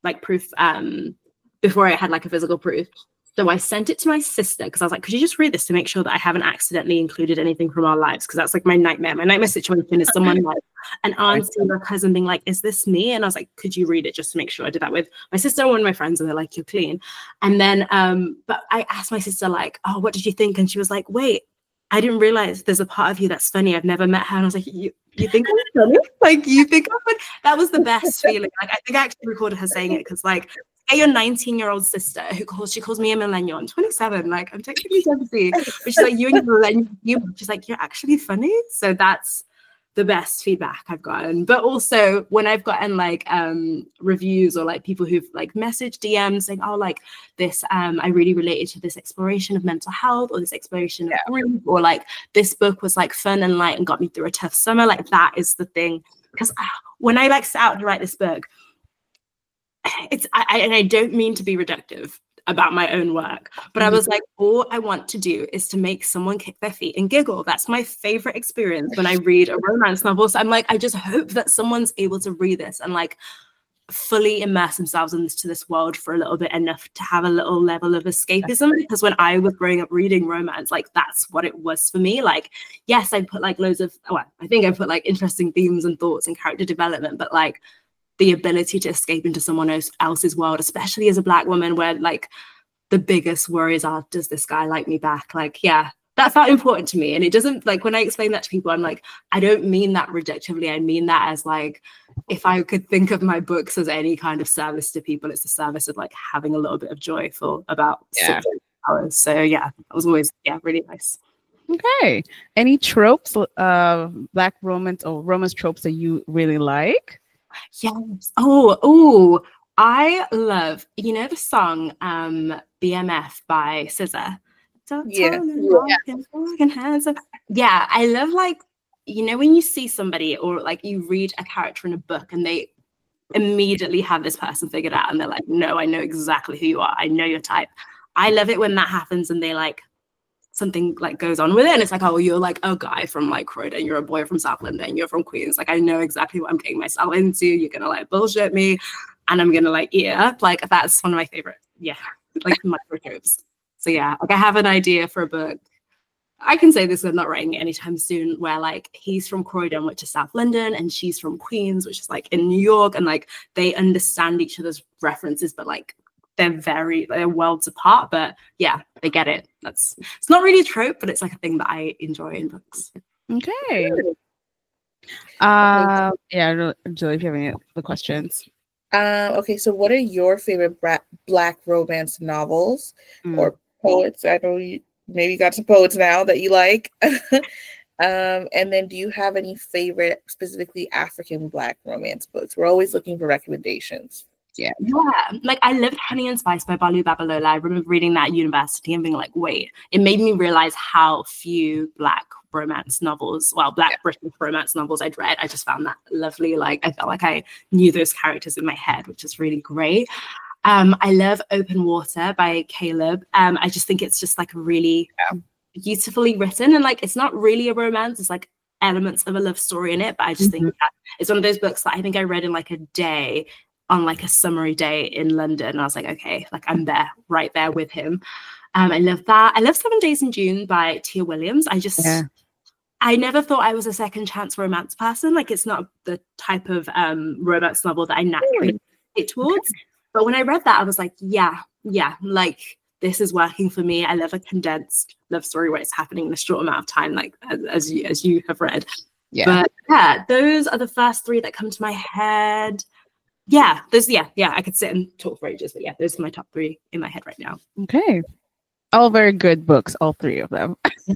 before it had like a physical proof. So I sent it to my sister because I was like, could you just read this to make sure that I haven't accidentally included anything from our lives? Because that's like my nightmare. My nightmare situation is someone like an auntie or cousin being like, is this me? And I was like, could you read it just to make sure? I did that with my sister and one of my friends, and they're like, you're clean. And then, but I asked my sister like, oh, what did you think? And she was like, wait, I didn't realize there's a part of you that's funny. I've never met her. And I was like, you think I'm funny? Like, you think I'm funny? That was the best feeling. Like, I think I actually recorded her saying it because like, your 19-year-old sister she calls me a millennial. I'm 27. Like, I'm technically 70. But she's like, you and your millennial humor. She's like, you're actually funny. So that's the best feedback I've gotten. But also when I've gotten like reviews or like people who've like messaged DMs saying, oh, like this, I really related to this exploration of mental health, or this exploration of grief, or like this book was like fun and light and got me through a tough summer. Like that is the thing. Because when I like set out to write this book, and I don't mean to be reductive about my own work, but I was like, all I want to do is to make someone kick their feet and giggle. That's my favorite experience when I read a romance novel. So I'm like, I just hope that someone's able to read this and like fully immerse themselves into this world for a little bit, enough to have a little level of escapism. Because when I was growing up reading romance, like that's what it was for me. Like, yes, I put like I think I put like interesting themes and thoughts and character development, but like the ability to escape into someone else's world, especially as a Black woman, where like the biggest worries are, does this guy like me back? Like, yeah, that felt important to me. And it doesn't, like, when I explain that to people, I'm like, I don't mean that rejectively. I mean that as like, if I could think of my books as any kind of service to people, it's the service of like having a little bit of joy for about 6 hours. So yeah, that was always, really nice. Okay. Any tropes, Black romance or romance tropes that you really like? Yes. Oh, I love, the song BMF by SZA. Yeah, I love, like, when you see somebody or like you read a character in a book and they immediately have this person figured out and they're like, no, I know exactly who you are. I know your type. I love it when that happens and they like something like goes on with it and it's like, oh, you're like a guy from like Croydon, you're a boy from South London, you're from Queens. Like, I know exactly what I'm getting myself into. You're gonna like bullshit me and I'm gonna like eat it up. Like, that's one of my favorite, like micro tropes. So yeah, like I have an idea for a book. I can say this, I'm not writing it anytime soon, where like he's from Croydon, which is South London, and she's from Queens, which is like in New York, and like they understand each other's references, but like they're worlds apart. But yeah, they get it. It's not really a trope, but it's like a thing that I enjoy in books. Okay. Julie, if you have any other questions. Okay, so what are your favorite Black romance novels or poets? I know you maybe got some poets now that you like. And then do you have any favorite specifically African Black romance books? We're always looking for recommendations. Yeah, like I loved Honey and Spice by Balu Babalola. I remember reading that at university and being like, wait, it made me realize how few Black romance novels, Black British romance novels I'd read. I just found that lovely. Like, I felt like I knew those characters in my head, which is really great. I love Open Water by Caleb. I just think it's just like really beautifully written, and like it's not really a romance, it's like elements of a love story in it, but I just think that it's one of those books that I think I read in like a day, on like a summery day in London. And I was like, okay, like I'm there, right there with him. I love that. I love 7 Days in June by Tia Williams. I never thought I was a second chance romance person. Like, it's not the type of romance novel that I naturally hit towards. But when I read that, I was like, yeah, like this is working for me. I love a condensed love story where it's happening in a short amount of time, like as you have read. Yeah. But yeah, those are the first three that come to my head. Yeah, I could sit and talk for ages, but yeah, those are my top three in my head right now. Okay. All very good books, all three of them.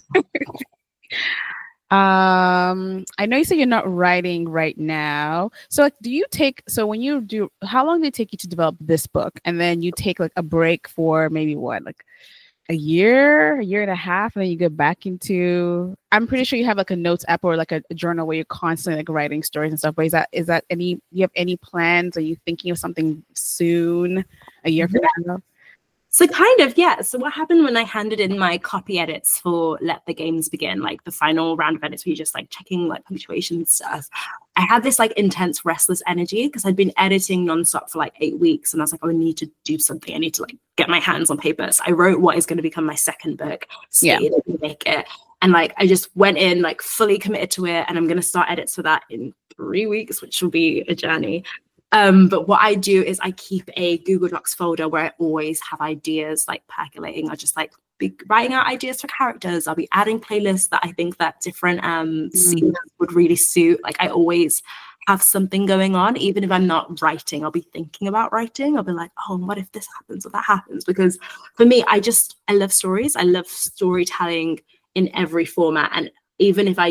I know you said you're not writing right now. So like, when you do, how long did it take you to develop this book? And then you take like a break for maybe like a year and a half, and then you get back into, I'm pretty sure you have like a notes app or like a journal where you're constantly like writing stories and stuff. But is that do you have any plans? Are you thinking of something soon, a year from now? So kind of, yeah. So what happened when I handed in my copy edits for Let the Games Begin, like the final round of edits where you're just like checking like punctuation and stuff, I had this like intense restless energy because I'd been editing nonstop for like 8 weeks, and I was like, oh, I need to do something. I need to like get my hands on paper. So I wrote what is going to become my second book, make it. And like, I just went in like fully committed to it, and I'm going to start edits for that in 3 weeks, which will be a journey. But what I do is I keep a Google Docs folder where I always have ideas like percolating. I'll just like be writing out ideas for characters. I'll be adding playlists that I think that different scenes would really suit. Like, I always have something going on. Even if I'm not writing, I'll be thinking about writing. I'll be like, oh, what if this happens or that happens? Because for me, I love stories. I love storytelling in every format. And even if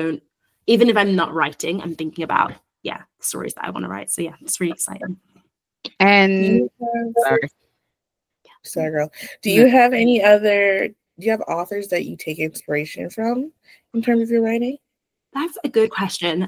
I'm not writing, I'm thinking about stories that I want to write. So yeah, it's really exciting. And sorry girl, do you have authors that you take inspiration from in terms of your writing? That's a good question.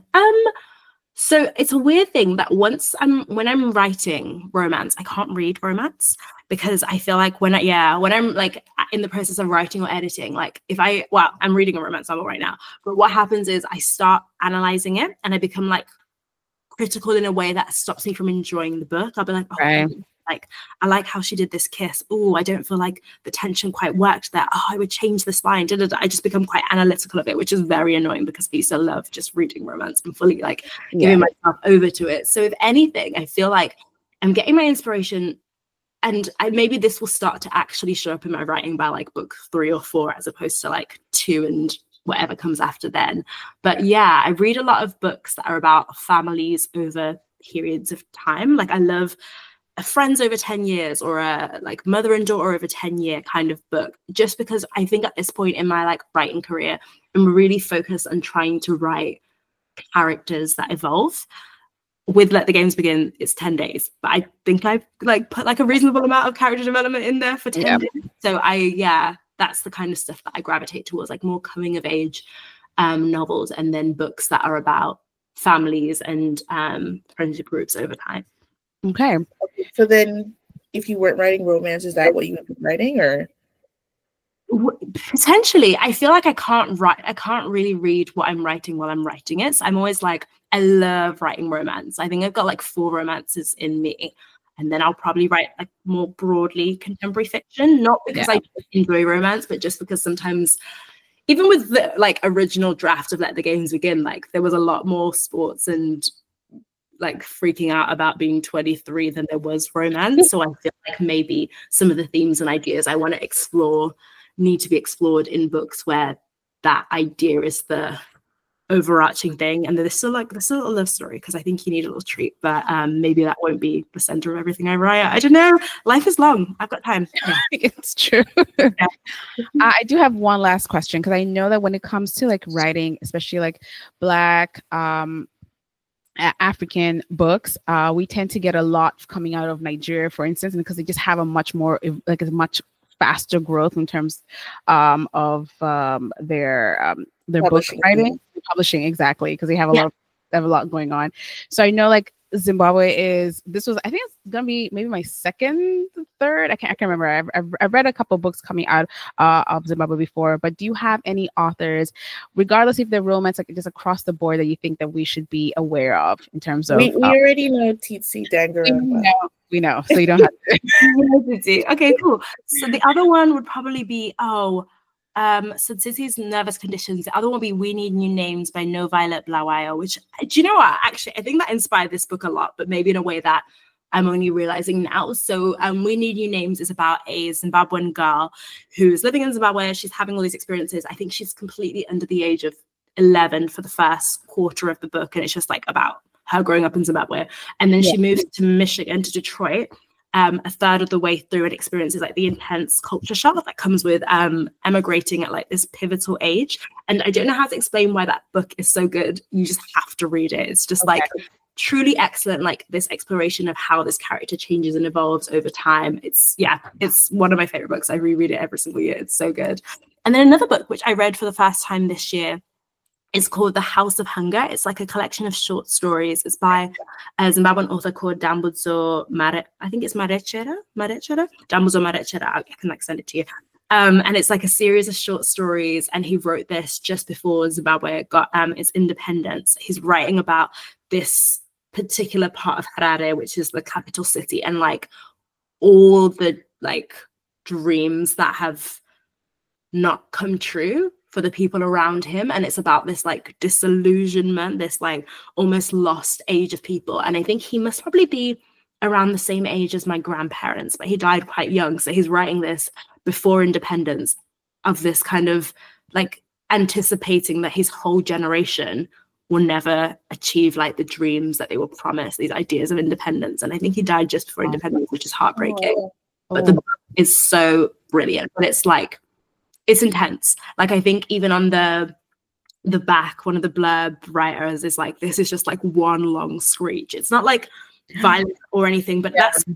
So it's a weird thing that when I'm writing romance, I can't read romance because I feel like when I'm like in the process of writing or editing, like I'm reading a romance novel right now, but what happens is I start analyzing it and I become like critical in a way that stops me from enjoying the book. I'll be like, like, I like how she did this kiss. Oh, I don't feel like the tension quite worked there. Oh, I would change this line. I just become quite analytical of it, which is very annoying because I used to love just reading romance and fully like giving myself over to it. So if anything, I feel like I'm getting my inspiration maybe this will start to actually show up in my writing by like book 3 or 4 as opposed to like 2 and whatever comes after then. But yeah, I read a lot of books that are about families over periods of time. Like I love a friends over 10 years or a like mother and daughter over 10-year kind of book, just because I think at this point in my like writing career, I'm really focused on trying to write characters that evolve. With Let the Games Begin, it's 10 days, but I think I've like put like a reasonable amount of character development in there for 10 days. So that's the kind of stuff that I gravitate towards, like more coming of age novels, and then books that are about families and friendship groups over time. Okay. So then if you weren't writing romance, is that what you would be writing, or? Potentially. I feel like I can't really read what I'm writing while I'm writing it. So I'm always like, I love writing romance. I think I've got like 4 romances in me. And then I'll probably write like more broadly contemporary fiction, not because I enjoy romance, but just because sometimes, even with the like original draft of Let the Games Begin, like there was a lot more sports and like freaking out about being 23 than there was romance. So I feel like maybe some of the themes and ideas I want to explore need to be explored in books where that idea is the overarching thing, and there's still a little love story, because I think you need a little treat, but maybe that won't be the center of everything I write. I don't know. Life is long. I've got time. Yeah. It's true. I do have one last question, because I know that when it comes to like writing, especially like Black African books, we tend to get a lot coming out of Nigeria, for instance, because they just have a much much faster growth in terms of their book writing, publishing, exactly, because they have a lot going on. So I know like Zimbabwe I think it's gonna be maybe my second, third. I can't remember. I've read a couple books coming out of Zimbabwe before, but do you have any authors, regardless if they're romance, like just across the board, that you think that we should be aware of in terms of? We already know Tsitsi Dangerous. We know, so you don't have to. Okay, cool. So the other one would probably be so Tsitsi's Nervous Conditions. The other one would be We Need New Names by No Violet Blawayo, which, do you know what? Actually, I think that inspired this book a lot, but maybe in a way that I'm only realizing now. So We Need New Names is about a Zimbabwean girl who's living in Zimbabwe. She's having all these experiences. I think she's completely under the age of 11 for the first quarter of the book, and it's just like about her growing up in Zimbabwe. And then she moves to Michigan, to Detroit, a third of the way through, and experiences like the intense culture shock that comes with emigrating at like this pivotal age. And I don't know how to explain why that book is so good. You just have to read it. It's just like truly excellent, like this exploration of how this character changes and evolves over time. It's one of my favorite books. I reread it every single year. It's so good. And then another book which I read for the first time this year is called The House of Hunger. It's like a collection of short stories. It's by a Zimbabwean author called Dambudzo Marechera. Dambudzo Marechera. I can like send it to you. And it's like a series of short stories. And he wrote this just before Zimbabwe got its independence. He's writing about this particular part of Harare, which is the capital city, and like all the like dreams that have not come true for the people around him. And it's about this like disillusionment, this like almost lost age of people. And I think he must probably be around the same age as my grandparents, but he died quite young. So he's writing this before independence, of this kind of like anticipating that his whole generation will never achieve like the dreams that they were promised, these ideas of independence. And I think he died just before independence, which is heartbreaking. But the book is so brilliant. But it's like, it's intense. Like I think even on the back, one of the blurb writers is like, this is just like one long screech. It's not like violent or anything, but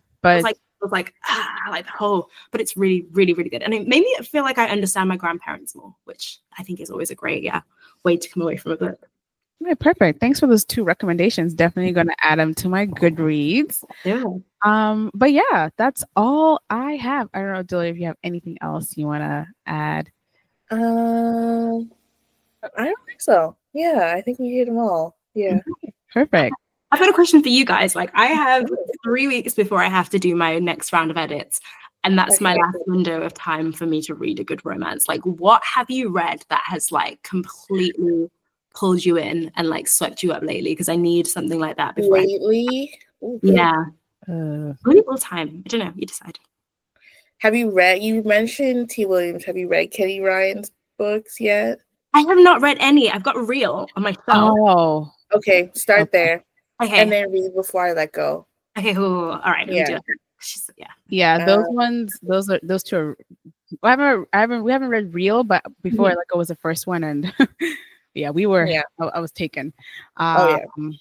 the whole, but it's really, really, really good. And it made me feel like I understand my grandparents more, which I think is always a great way to come away from a book. Yeah, perfect. Thanks for those 2 recommendations. Definitely going to add them to my Goodreads. Yeah. But yeah, that's all I have. I don't know, Dilly, if you have anything else you want to add. I don't think so. Yeah, I think we hit them all. Yeah. Perfect. I've got a question for you guys. Like I have 3 weeks before I have to do my next round of edits. And that's my last window of time for me to read a good romance. Like what have you read that has like completely pulled you in and like swept you up lately? Because I need something like that before. Lately? Yeah. Maybe all time. I don't know. You decide. You mentioned T. Williams. Have you read Kenny Ryan's books yet? I have not read any. I've got Real on my phone. Oh. Okay, start there. Okay. And then read Before I Let Go. Okay, cool. All right, let me do it. Yeah, those two are, we haven't read Real, but Before I Let Go was the first one, and yeah, I was taken. I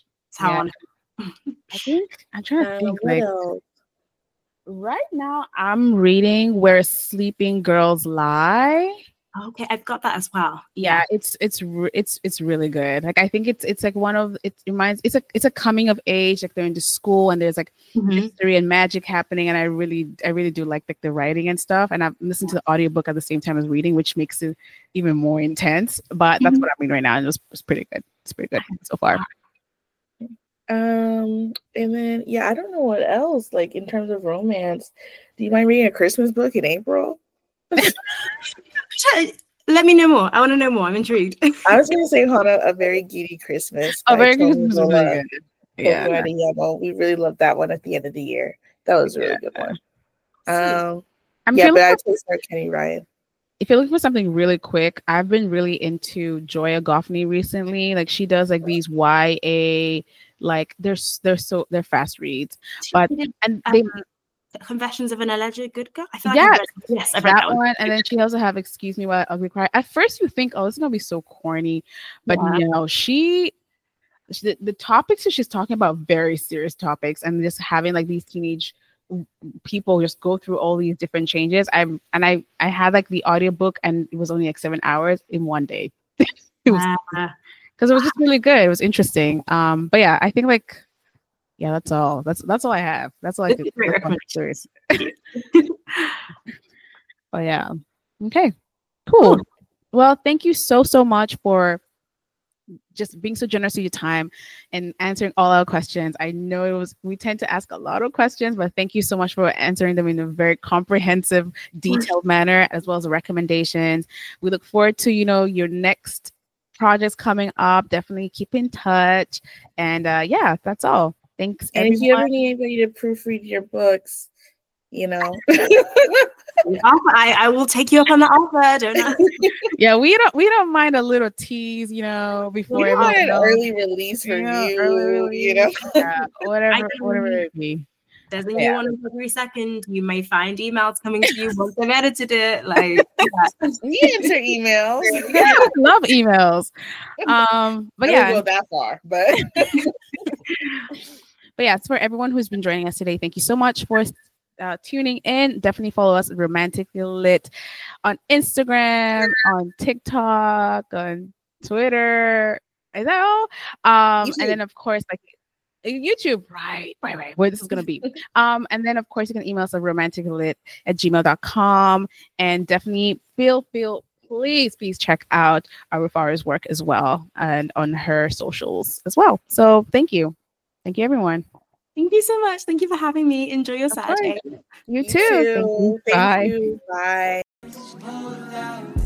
think I'm trying to think right now I'm reading Where Sleeping Girls Lie. Okay, I've got that as well. Yeah, it's really good. Like I think it's like it's a coming of age, like they're into school and there's like history and magic happening, and I really do like the writing and stuff. And I've listened to the audiobook at the same time as reading, which makes it even more intense. But that's what I'm reading right now, and it's pretty good. It's pretty good so far. And then I don't know what else, like in terms of romance. Do you mind reading a Christmas book in April? Let me know more. I want to know more. I'm intrigued. I was gonna say A Very Giddy Christmas. A Very Giddy Christmas is really good. Yeah, we really loved that one at the end of the year. That was a really good one. But I chose Kenny Ryan. If you're looking for something really quick, I've been really into Joya Goffney recently. Like she does like these YA, like they're fast reads, but they. Confessions of an Alleged Good Girl. I feel like I've read that one. And then she also have Excuse Me While I Ugly Cry. At first you think, oh, it's gonna be so corny, but no, the topics that she's talking about, very serious topics, and just having like these teenage people just go through all these different changes. I had like the audiobook, and it was only like 7 hours in one day. It was because it was just really good. It was interesting. But yeah, I think like. Yeah, that's all. That's all I have. That's all I do. But yeah. Okay. Cool. Well, thank you so much for just being so generous with your time and answering all our questions. I know we tend to ask a lot of questions, but thank you so much for answering them in a very comprehensive, detailed manner, as well as the recommendations. We look forward to, your next projects coming up. Definitely keep in touch. And that's all. Thanks. And if you ever need anybody to proofread your books, I will take you up on the offer, don't I? Yeah, we don't mind a little tease, before we don't mind an early release review, yeah, whatever it be. There's a new one every second. You may find emails coming to you once I've edited it. Like we answer emails. Yeah, I love emails. But I don't go that far, but. But yeah, it's for everyone who's been joining us today. Thank you so much for tuning in. Definitely follow us at Romantically Lit on Instagram, on TikTok, on Twitter. Is that all? And then of course, like YouTube, right, where this is going to be. And then of course you can email us at romanticallylit@gmail.com, and definitely please check out Rufara's work as well, and on her socials as well. So thank you everyone. Thank you so much. Thank you for having me. Enjoy your Saturday. You too. Thank you. Bye.